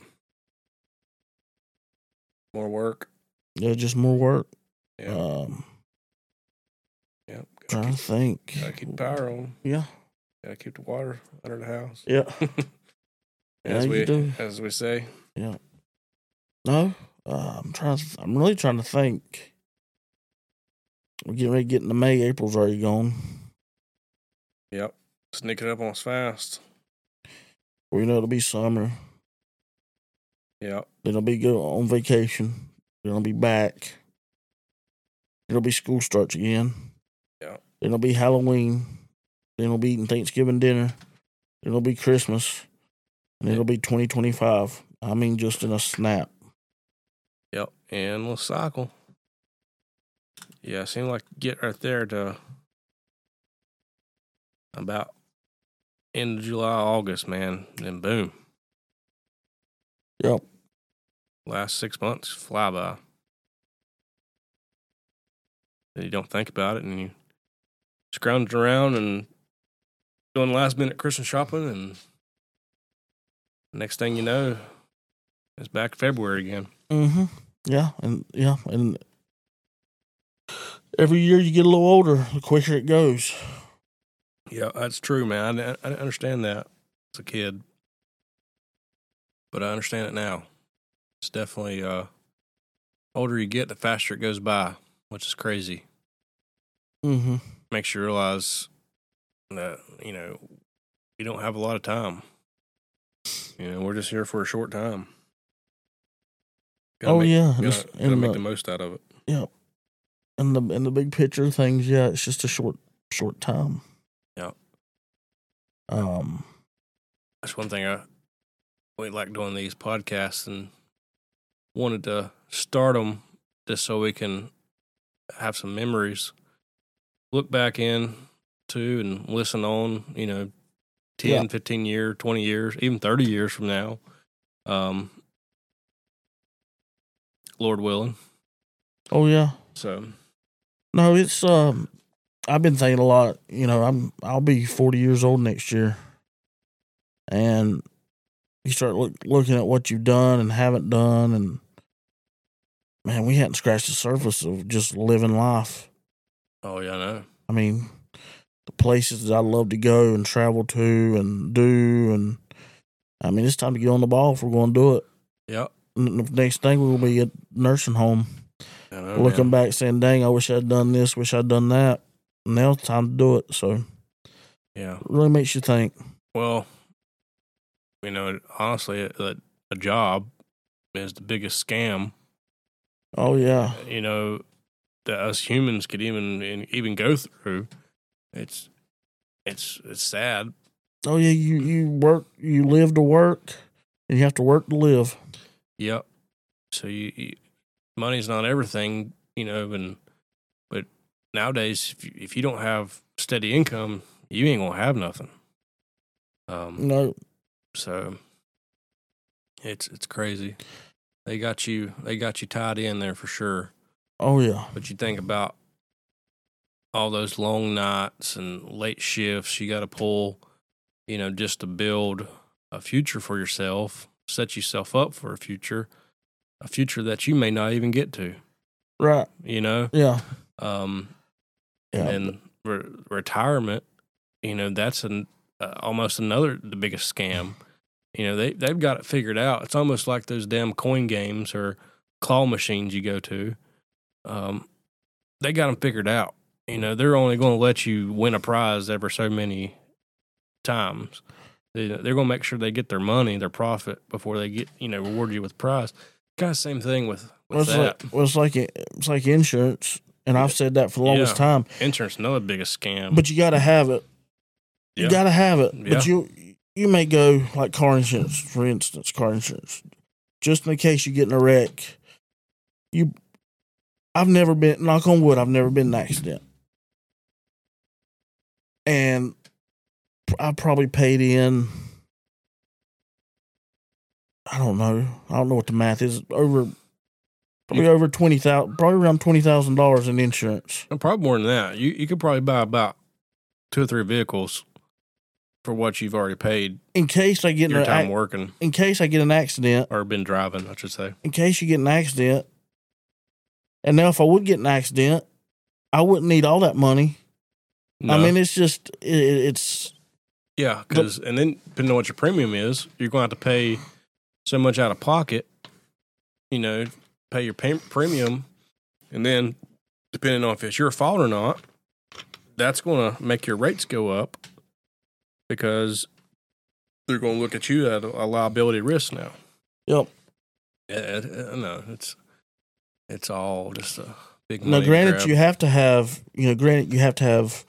More work? Yeah, just more work. Yeah. Um. Yep. Gotta Trying keep, to think. gotta keep the power on. Yeah. Gotta keep the water under the house. Yeah. as Yeah, we you do. as we say. Yeah. No. Uh, I'm trying. To, I'm really trying to think. We're getting ready to get into May. April's already gone. Yep. Sneaking up on us fast. We know it'll be summer. Yep. Then it'll be go on vacation. Then it'll be back. It'll be school starts again. Yeah. Then it'll be Halloween. Then it'll be eating Thanksgiving dinner. Then it'll be Christmas. And then it'll be twenty twenty-five. I mean, just in a snap. Yep. Endless cycle. Yeah, it seemed like get right there to about end of July, August, man. Then boom. Yep. Last six months fly by. And you don't think about it, and you scrounging around and doing last minute Christmas shopping, and next thing you know, it's back February again. Mm-hmm. Yeah, and yeah, and every year you get a little older, the quicker it goes. Yeah, that's true, man. I, I didn't understand that as a kid, but I understand it now. It's definitely uh, older you get, the faster it goes by, which is crazy. Mm-hmm. Makes you realize that, you know, we don't have a lot of time. You know, we're just here for a short time. Gotta Oh make, yeah, gotta, just gotta in make the, the most out of it. yeah, in the in the big picture of things, yeah, it's just a short short time. Yeah. Um. That's one thing I we like doing these podcasts and wanted to start them just so we can have some memories, look back in to and listen on, you know, ten, Yeah. fifteen years, twenty years, even thirty years from now. Um, Lord willing. Oh yeah. So, No, it's um. I've been thinking a lot. You know, I'm I'll be forty years old next year, and you start look, looking at what you've done and haven't done, and man, we hadn't scratched the surface of just living life. oh, yeah, I know. I mean, the places that I love to go and travel to and do, and I mean, it's time to get on the ball if we're going to do it. Yep. And the next thing we'll be at nursing home, I know, looking man. back, saying, "Dang, I wish I'd done this, wish I'd done that." Now it's time to do it. So Yeah. it really makes you think. Well, you know, honestly, a, a job is the biggest scam, Oh yeah, you know, that us humans could even even go through. It's it's it's sad. oh yeah. You you work, you live to work, and you have to work to live. Yep. So you, you money's not everything, you know, and but nowadays, if you, if you don't have steady income, you ain't gonna have nothing. Um. No, So it's it's crazy. They got you they got you tied in there for sure. oh yeah, But you think about all those long nights and late shifts you got to pull, you know, just to build a future for yourself, set yourself up for a future, a future that you may not even get to, right, you know? yeah, Um, yeah. and re- retirement, you know, that's an, uh, almost another, the biggest scam. You know, they, they've got it figured out. It's almost like those damn coin games or claw machines you go to. Um, they got them figured out. You know, they're only going to let you win a prize ever so many times. They, they're going to make sure they get their money, their profit, before they get, you know, reward you with prize. Kind of same thing with, with Well, it's that. like well, it's like it's like insurance, and I've said that for the longest Yeah. time. Insurance, another biggest scam. But you got to have it. You Yeah. got to have it. Yeah. But you you may go like car insurance, for instance, car insurance, just in case you get in a wreck. You, I've never been. Knock on wood, I've never been in an accident, and I probably paid in. I don't know. I don't know what the math is. Over probably over twenty thousand, probably around twenty thousand dollars in insurance. No, probably more than that. You you could probably buy about two or three vehicles for what you've already paid In case I get in your an time ac- working in case I get an accident, or been driving, I should say. in case you get an accident. And now, if I would get an accident, I wouldn't need all that money. I No. mean, it's just it, it's yeah, because and then depending on what your premium is, you're going to have to pay so much out of pocket. You know, pay your pay- premium, and then depending on if it's your fault or not, that's going to make your rates go up because they're going to look at you at a liability risk now. yep. Yeah, it, it, no, it's it's all just a big Now, money granted, grab. you have to have you know, granted you have to have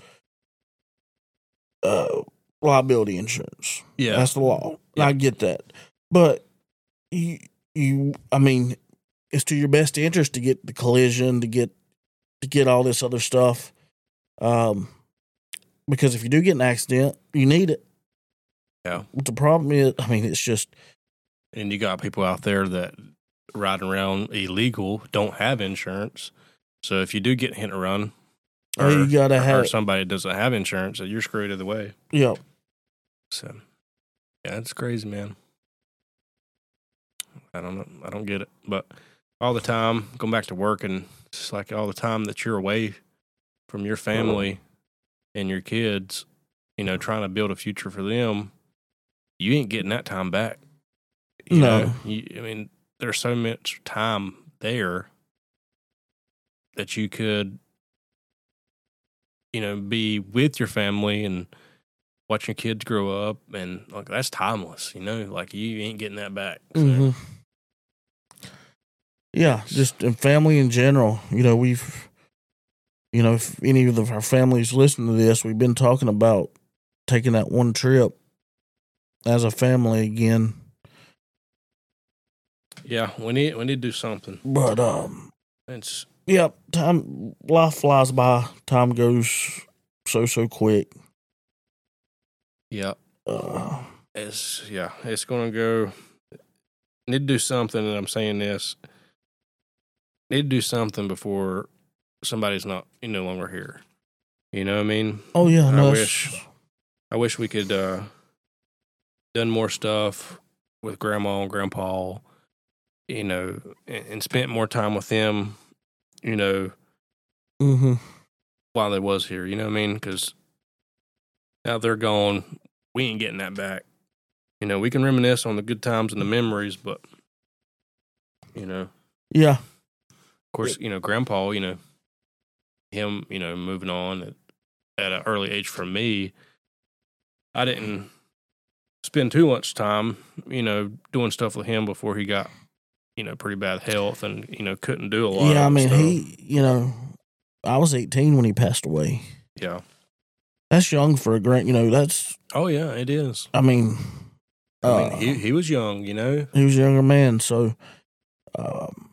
uh, liability insurance. yeah, That's the law. Yeah. I get that, but you you I mean, it's to your best interest to get the collision, to get to get all this other stuff, um, because if you do get an accident, you need it. Yeah. But the problem is, I mean, it's just and you got people out there that riding around illegal don't have insurance. So if you do get hit and run, oh, you gotta or, have or somebody doesn't have insurance, you're screwed either way. yeah. So yeah, it's crazy, man. I don't know. I don't get it, but all the time going back to work, and it's just like all the time that you're away from your family and your kids, you know, trying to build a future for them, you ain't getting that time back. You No. know, you, I mean, there's so much time there that you could, you know, be with your family and watch your kids grow up, and like that's timeless. You know, like you ain't getting that back. So, hmm Yeah, just in family in general. You know, we've, you know, if any of our families listen to this, we've been talking about taking that one trip as a family again. Yeah, we need we need to do something. But um, It's yep. Time life flies by. Time goes so so quick. yeah, Uh, it's yeah, it's gonna go. Need to do something, and I'm saying this. Need to do something before somebody's not you no longer here. You know what I mean? oh yeah, I no, wish I wish we could uh done more stuff with grandma and grandpa, you know, and, and spent more time with them, you know, Mm-hmm. while they was here. You know what I mean? Because now they're gone, we ain't getting that back. You know, we can reminisce on the good times and the memories, but you know, Yeah. of course, you know, grandpa, you know, him, you know, moving on at, at an early age from me, I didn't spend too much time, you know, doing stuff with him before he got, you know, pretty bad health and, you know, couldn't do a lot Yeah, I of mean, stuff. he, you know, I was eighteen when he passed away. Yeah. That's young for a grand, you know, that's, Oh, yeah, it is. I mean, I uh, mean, he, he was young, you know? he was a younger man, so, um,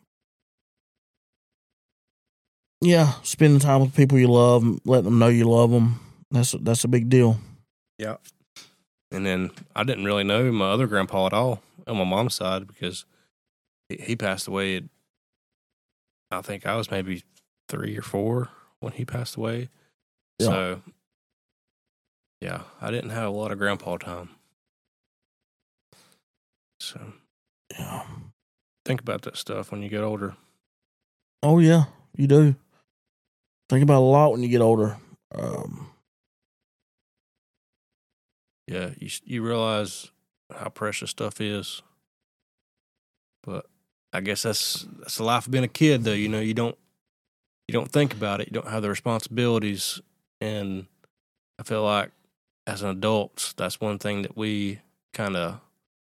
yeah, spending time with people you love, letting them know you love them, that's, that's a big deal. Yeah. And then I didn't really know my other grandpa at all on my mom's side because he, he passed away at, I think I was maybe three or four when he passed away. Yeah. So, yeah, I didn't have a lot of grandpa time. So, Yeah. think about that stuff when you get older. Oh, yeah, you do. Think about it a lot when you get older. Um, Yeah, you you realize how precious stuff is. But I guess that's that's the life of being a kid, though. You know, you don't you don't think about it. You don't have the responsibilities, and I feel like as an adult, that's one thing that we kind of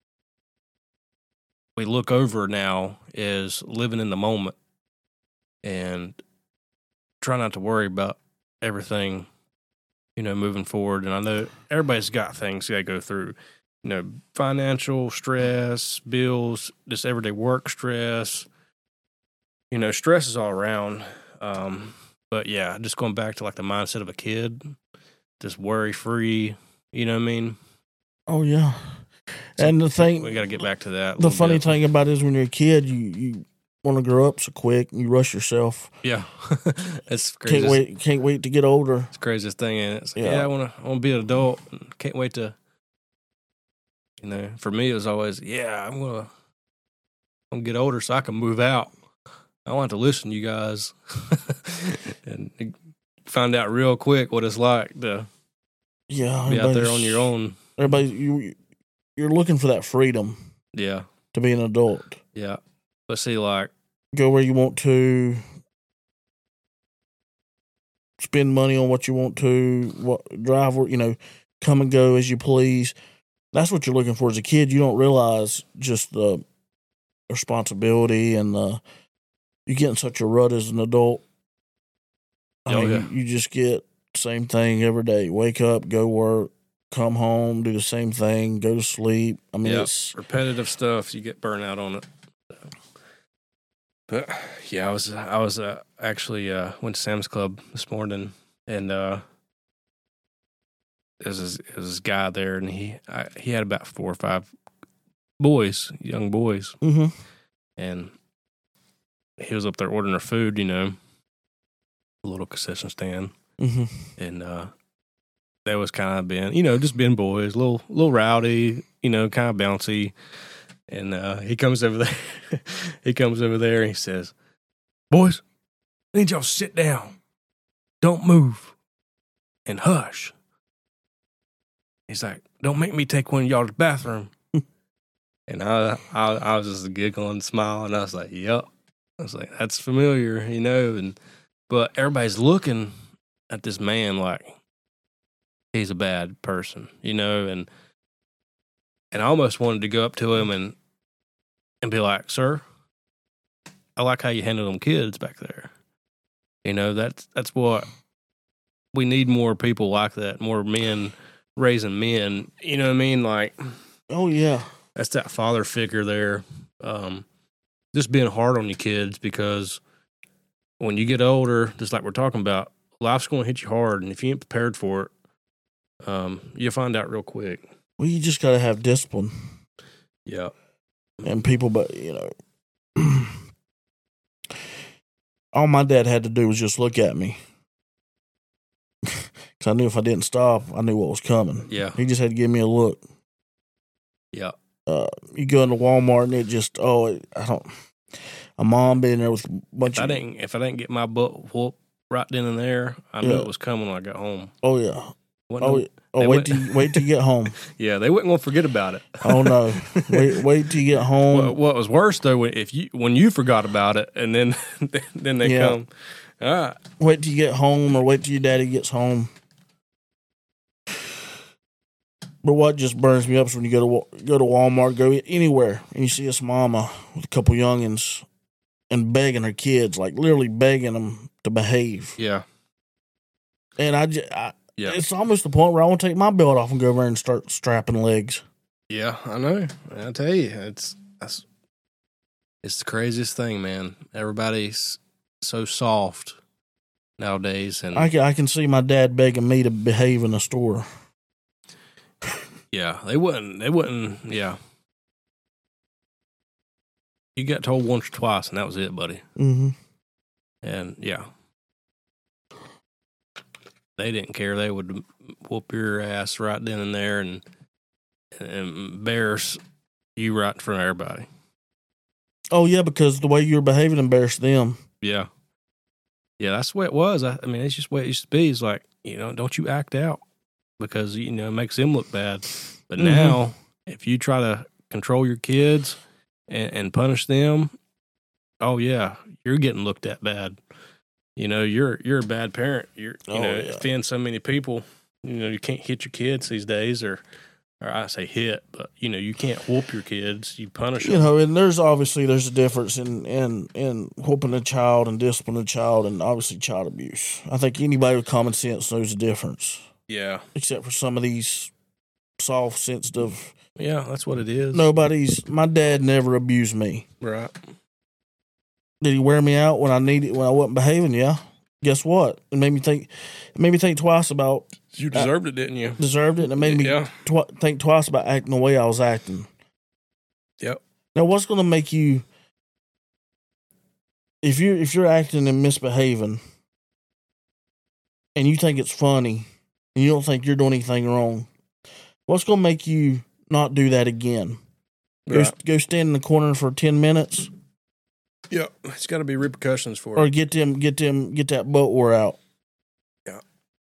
we look over now is living in the moment and try not to worry about everything, you know, moving forward. And I know everybody's got things they go through, you know, financial stress, bills, just everyday work stress. You know, stress is all around. Um, but yeah, just going back to like the mindset of a kid, just worry free. You know what I mean? oh, yeah. And the thing, We got to get back to that. a the little funny bit. thing about it is when you're a kid, you, you want to grow up so quick and you rush yourself. Yeah, it's crazy. Can't wait, can't wait to get older. It's the craziest thing, and it's like, Yeah. yeah, I want to, I want to be an adult. Can't wait to, you know. For me, it was always, yeah, I'm gonna, I'm gonna get older so I can move out. I want to listen to you guys, and find out real quick what it's like to Yeah. be out there everybody's- on your own. Everybody, you, you're looking for that freedom Yeah, to be an adult. yeah. But see, like, Go where you want to, spend money on what you want to, what, drive where, you know, come and go as you please. That's what you're looking for as a kid. You don't realize just the responsibility and the, you get in such a rut as an adult. I Oh, mean, yeah. you, you just get the same thing every day. Wake up, go work, come home, do the same thing, go to sleep. I mean, yeah, it's, repetitive stuff. You get burnt out on it. But yeah, I was I was uh, actually uh, went to Sam's Club this morning, and uh, there's this, there's this guy there, and he I, he had about four or five boys, young boys, mm-hmm. and he was up there ordering their food, you know, a little concession stand, Mm-hmm. and uh, they was kind of being, you know, just being boys, a little little rowdy, you know, kind of bouncy. And uh, he comes over there. he comes over there and he says, "Boys, I need y'all to sit down. Don't move. And hush." He's like, "Don't make me take one of y'all to the bathroom." And I, I I was just giggling and smiling. I was like, "Yep." I was like, "That's familiar, you know." And but everybody's looking at this man like he's a bad person, you know, and and I almost wanted to go up to him and and be like, "Sir, I like how you handle them kids back there. You know, that's that's what we need, more people like that, more men raising men. You know what I mean? Like, Oh, yeah. that's that father figure there. Um, just being hard on your kids, because when you get older, just like we're talking about, life's going to hit you hard, and if you ain't prepared for it, um, you'll find out real quick. Well, you just got to have discipline. Yeah. And people, but, you know, all my dad had to do was just look at me. Because I knew if I didn't stop, I knew what was coming. Yeah. He just had to give me a look. Yeah. Uh, you go into Walmart and it just, oh, it, I don't, a mom being there with a bunch If I of, didn't, if I didn't get my butt whooped right then and there, I knew Yeah. it was coming when I got home. oh, yeah. Wasn't Oh, no- yeah. oh they wait went- till, you- wait till you get home. yeah, they wasn't going to forget about it. Oh, no. Wait, wait till you get home. What, what was worse though, when- if you when you forgot about it, and then then they Yeah. come, all right, Wait till you get home, or wait till your daddy gets home. But what just burns me up is when you go to Wa- go to Walmart, go anywhere, and you see this mama with a couple youngins and begging her kids, like literally begging them to behave. yeah, And I, just, I yeah, it's almost the point where I want to take my belt off and go over there and start strapping legs. yeah. I know. I tell you, it's that's it's the craziest thing, man. Everybody's so soft nowadays, and I can, I can see my dad begging me to behave in the store. yeah, they wouldn't. They wouldn't. Yeah, you got told once or twice, and that was it, buddy. Mm-hmm. And yeah, they didn't care. They would whoop your ass right then and there, and and embarrass you right in front of everybody. Oh, yeah, because the way you're behaving embarrassed them. Yeah, yeah, that's the way it was. I, I mean, it's just the way it used to be. It's like, you know, don't you act out, because you know it makes them look bad. But Mhm. now, if you try to control your kids and, and punish them, oh yeah, you're getting looked at bad. You know, you're you're a bad parent. You're you Oh, know yeah. offend so many people. You know, you can't hit your kids these days, or or I say hit, but you know, you can't whoop your kids. You punish You them. know, and there's obviously there's a difference in in in whooping a child and disciplining a child, and obviously child abuse. I think anybody with common sense knows the difference, Yeah, except for some of these soft, sensitive. yeah, that's what it is. Nobody's. My dad never abused me. Right. Did he wear me out when I needed when I wasn't behaving? Yeah. Guess what? It made me think. It made me think twice about You deserved it, didn't you? deserved it, and it made me Yeah. tw- think twice about acting the way I was acting. Yep. Now, what's going to make you if you if you're acting and misbehaving, and you think it's funny, and you don't think you're doing anything wrong? What's going to make you not do that again? Go Right. go stand in the corner for ten minutes, Yep. It's got to be repercussions for or it. get them get them get that butt wore out. Yeah.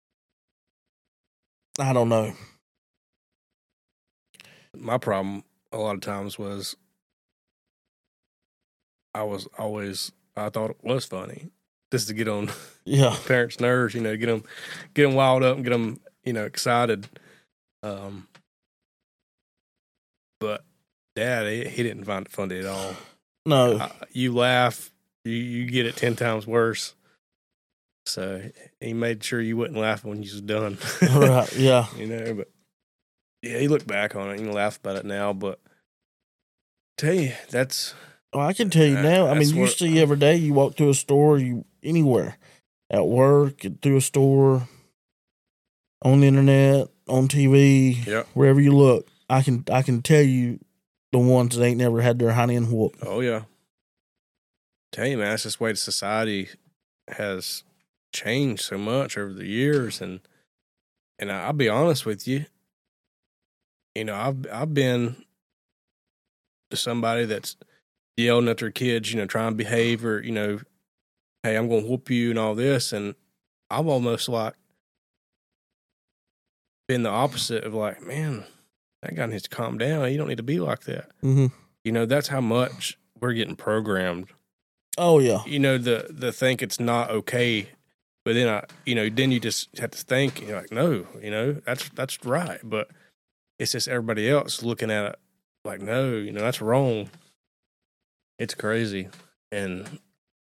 I don't know. My problem a lot of times was I was always I thought it was funny just to get on Yeah, parents' nerves, you know, get them get them wild up and get them, you know, excited. Um, but Dad, he, he didn't find it funny at all. no. I, you laugh, you you get it ten times worse. So he made sure you wouldn't laugh when you was done. Right? Yeah. You know, but yeah, he looked back on it and laugh about it now. But tell you, that's Well, I can tell you Uh, now. I that's mean, you what- see every day. You walk through a store, you anywhere, at work, through a store, on the internet, on T V, yeah. wherever you look. I can I can tell you the ones that ain't never had their honey and whoop. Oh yeah. Tell you, man, that's just the way the society has changed so much over the years, and and I'll be honest with you. You know, I've I've been to somebody that's yelling at their kids, you know, trying to behave, or you know, hey, I'm going to whoop you and all this, and I've almost like been the opposite of like, man, that guy needs to calm down. You don't need to be like that. Mm-hmm. You know, that's how much we're getting programmed. Oh yeah, You know, the the think it's not okay, but then I, you know, then you just have to think, and you're like, no, you know, that's that's right, but it's just everybody else looking at it like, no, you know, that's wrong. It's crazy, and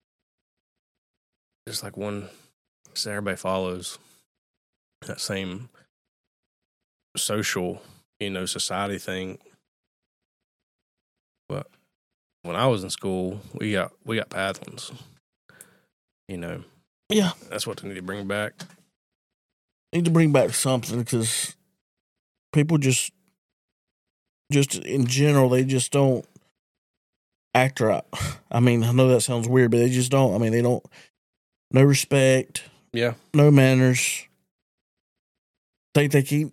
just like one, so everybody follows that same social, you know, society thing. But when I was in school, we got we got paddlings. You know, Yeah, that's what they need to bring back. need to bring back something because people just, just in general, they just don't act right. I mean, I know that sounds weird, but they just don't. I mean, they don't. No respect. Yeah. No manners. They they keep.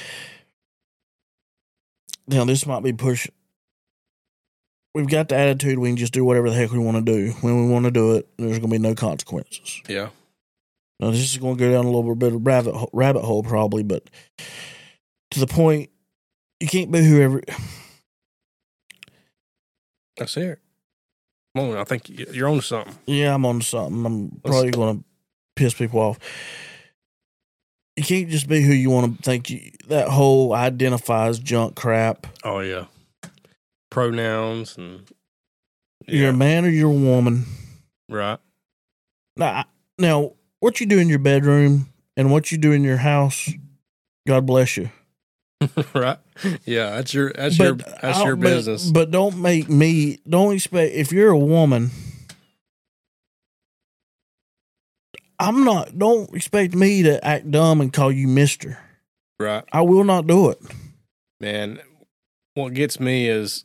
Now this might be push. We've got the attitude we can just do whatever the heck we want to do when we want to do it. There's going to be no consequences. Yeah. Now this is going to go down a little bit of rabbit rabbit hole probably, but to the point, you can't be whoever. That's it. Come on, I think you're on to something. Yeah, I'm on to something. I'm probably going to piss people off. You can't just be who you want to think. You, that whole identifies junk crap. Oh yeah. Pronouns and You're yeah. a man or you're a woman. Right. Now, now, what you do in your bedroom and what you do in your house, God bless you. Right. Yeah, that's your that's But your that's I- your but- business. But don't make me. Don't expect if you're a woman. I'm not. Don't expect me to act dumb and call you Mister. Right. I will not do it. Man, what gets me is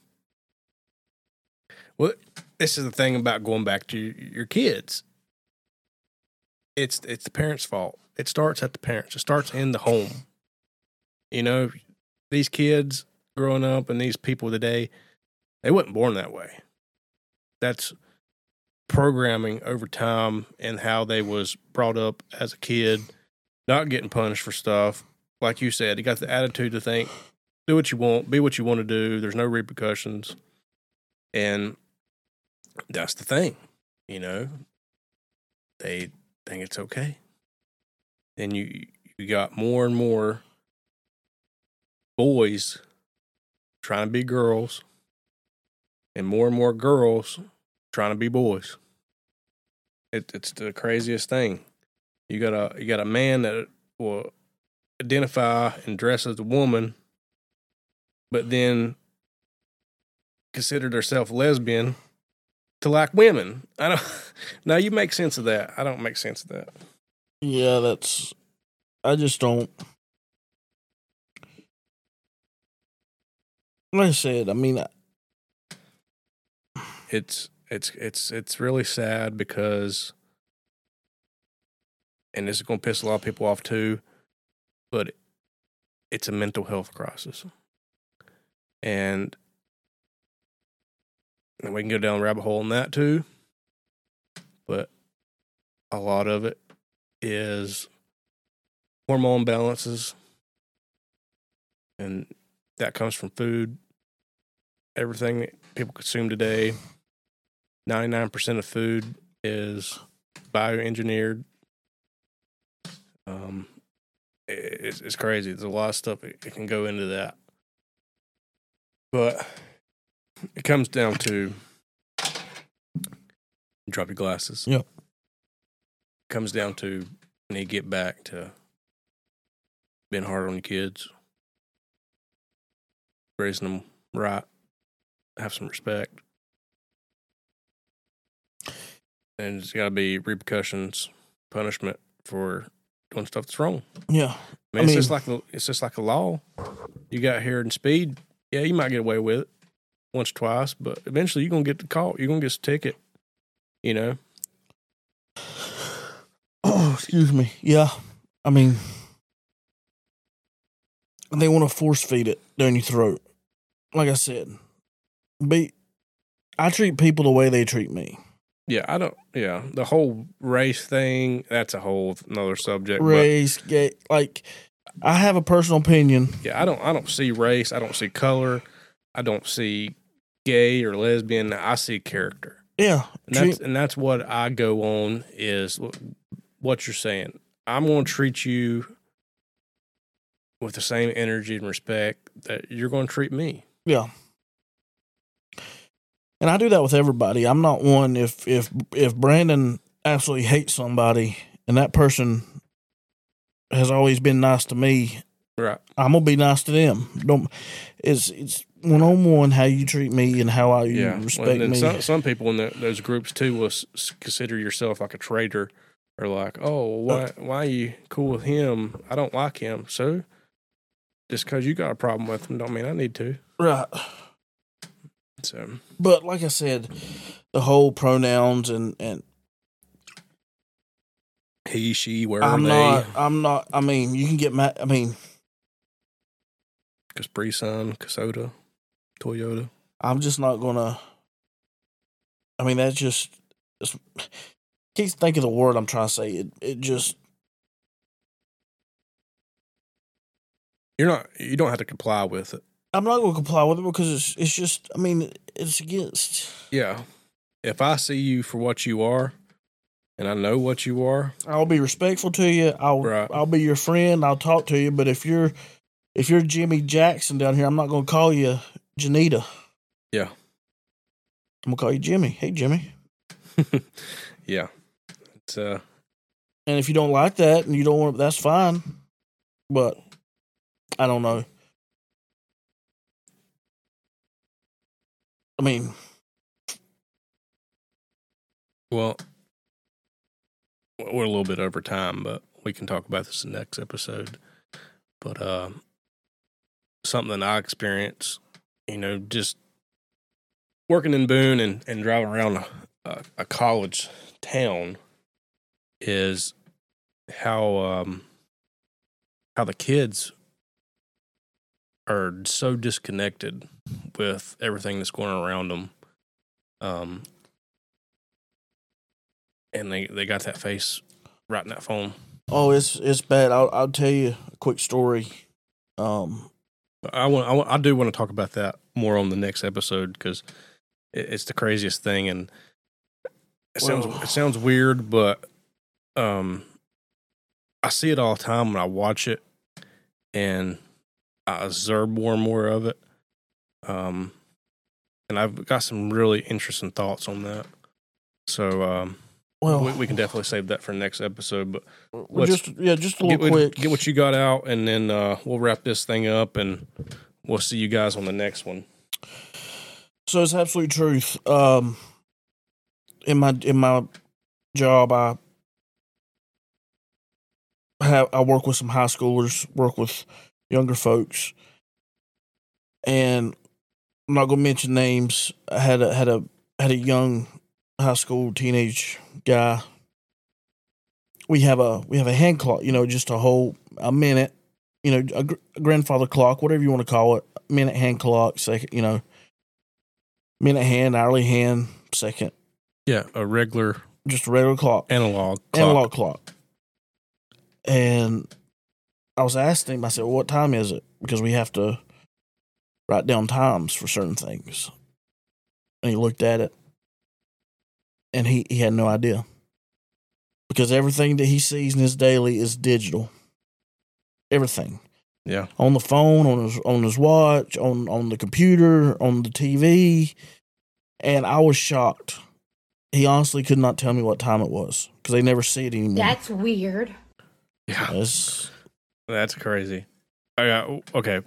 well, this is the thing about going back to your, your kids. It's it's the parents' fault. It starts at the parents. It starts in the home. You know, these kids growing up and these people today, they weren't born that way. That's programming over time and how they was brought up as a kid, not getting punished for stuff. Like you said, you got the attitude to think, do what you want, be what you want to do. There's no repercussions. And that's the thing, you know, they think it's okay. And you, you got more and more boys trying to be girls and more and more girls trying to be boys. It, it's the craziest thing. You got a, you got a man that will identify and dress as a woman, but then consider themselves lesbian to like women. I don't. Now you make sense of that. I don't make sense of that. Yeah, that's. I just don't. Like I said, I mean, I, It's it's it's it's really sad because, and this is going to piss a lot of people off too, but it's a mental health crisis, and. And we can go down the rabbit hole on that too. But a lot of it is hormone imbalances. And that comes from food. Everything that people consume today, ninety-nine percent of food is bioengineered. Um, it's, it's crazy. There's a lot of stuff that can go into that. But it comes down to drop your glasses. Yep. It comes down to you need to get back to being hard on your kids, raising them right, have some respect. And there's got to be repercussions, punishment for doing stuff that's wrong. yeah. I mean, I it's mean- just like a, it's just like a law. You got here in speed, yeah, you might get away with it once, twice, but eventually you're gonna get the call. You're gonna get a ticket. You know. Oh, excuse me. Yeah, I mean, they want to force feed it down your throat. Like I said, be. I treat people the way they treat me. Yeah, I don't. Yeah, the whole race thing. That's a whole another subject. but- Race, gay, like I have a personal opinion. Yeah, I don't I don't see race, I don't see color, I don't see gay or lesbian, I see character. Yeah, And that's and that's what I go on is what you're saying. I'm going to treat you with the same energy and respect that you're going to treat me. yeah. And I do that with everybody. I'm not one if if if Brandon absolutely hates somebody and that person has always been nice to me, Right. I'm gonna be nice to them. Don't it's it's one on one how you treat me and how I you Yeah, respect well, and then me. some some people in the, those groups too will s- consider yourself like a traitor, or like, oh, why why are you cool with him? I don't like him, so just because you got a problem with him, don't mean I need to. Right. So, but like I said, the whole pronouns and and he, she, where I'm are not. they? I'm not. I mean, you can get mad. I mean, Capri Sun, Kasota, Toyota. I'm just not gonna. I mean, that's just. It's, can't think of the word I'm trying to say. It. It just. You're not. You don't have to comply with it. I'm not going to comply with it because it's. It's just. I mean, it's against. Yeah. If I see you for what you are, and I know what you are, I'll be respectful to you. I'll. Right. I'll be your friend. I'll talk to you. But if you're, if you're Jimmy Jackson down here, I'm not going to call you Janita. Yeah. I'm gonna call you Jimmy. Hey, Jimmy. Yeah. It's uh. And if you don't like that and you don't want, that's fine. But I don't know. I mean, Well, we're a little bit over time, but we can talk about this in the next episode. But uh, something I experienced, you know, just working in Boone and, and driving around a, a, a college town is how um, how the kids are so disconnected with everything that's going on around them. Um, and they, they got that face right in that phone. oh, it's it's bad. I'll I'll tell you a quick story. Um, I want, I want I do want to talk about that more on the next episode because it, it's the craziest thing, and it sounds Well- it sounds weird, but um, I see it all the time when I watch it, and I observe more and more of it. Um, and I've got some really interesting thoughts on that. So um, well, we, we can definitely save that for next episode. But well, let's just yeah, just a get, little what- quick. get what you got out, and then uh, we'll wrap this thing up, and we'll see you guys on the next one. So it's absolute truth. Um, in my in my job, I have I work with some high schoolers, work with younger folks, and I'm not gonna mention names. I had a had a had a young high school teenage guy. We have a we have a hand clock, you know, just a whole a minute, you know, a, gr- a grandfather clock, whatever you want to call it, minute hand clock, second, you know, minute hand, hourly hand, second, Yeah, a regular just a regular clock, analog clock. analog clock. And I was asking him, I said, well, "What time is it?" Because we have to write down times for certain things. And he looked at it, and he, he had no idea. Because everything that he sees in his daily is digital. Everything. Yeah. On the phone, on his on his watch, on, on the computer, on the T V. And I was shocked. He honestly could not tell me what time it was. Because they never see it anymore. That's weird. Yeah. It's, That's crazy. I got, okay.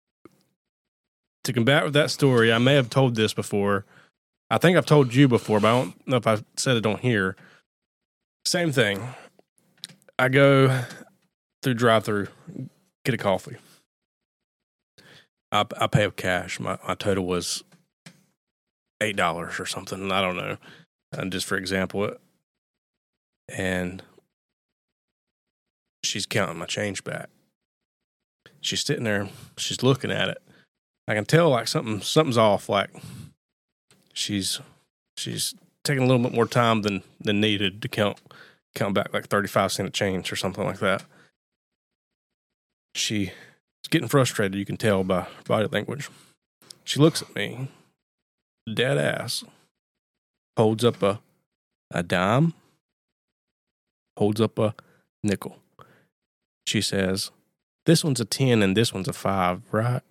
To combat with that story, I may have told this before. I think I've told you before, but I don't know if I said it on here. Same thing. I go through drive-through, get a coffee. I, I pay with cash. My, my total was eight dollars or something. I don't know. And just for example, it. And she's counting my change back. She's sitting there. She's looking at it. I can tell like something something's off. Like she's she's taking a little bit more time than than needed to count count back like thirty-five cent of change or something like that. She's getting frustrated. You can tell by body language. She looks at me, dead ass, holds up a a dime, holds up a nickel. She says, "This one's a ten and this one's a five, right?"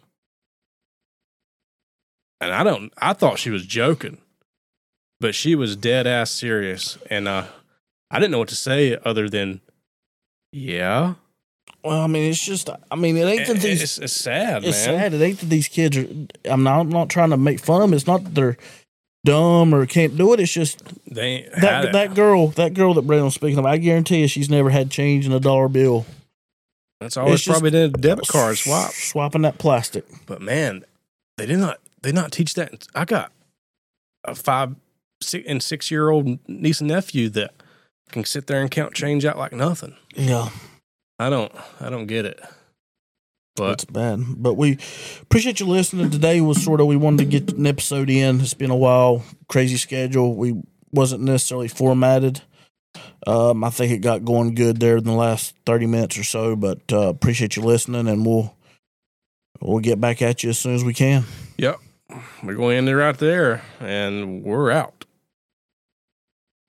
And I don't, I thought she was joking, but she was dead ass serious. And uh, I didn't know what to say other than, yeah. Well, I mean, it's just, I mean, it ain't that It- these, it's, it's sad, it's man. sad. It ain't that these kids are, I'm not, I'm not trying to make fun of them. It's not that they're dumb or can't do it. It's just They ain't had that it. that girl, that girl that Brandon's speaking of, I guarantee you she's never had change in a dollar bill. That's always it's just- probably did a debit card swap. Swapping that plastic. But man, they did not they not teach that. I got a five six, and six year old niece and nephew that can sit there and count change out like nothing. Yeah. I don't I don't get it. But It's bad. But we appreciate you listening. Today was sort of, we wanted to get an episode in. It's been a while. Crazy schedule. We wasn't necessarily formatted. Um, I think it got going good there in the last thirty minutes or so, but uh, appreciate you listening, and we'll we'll get back at you as soon as we can. yep, we're going to end it right there, and we're out.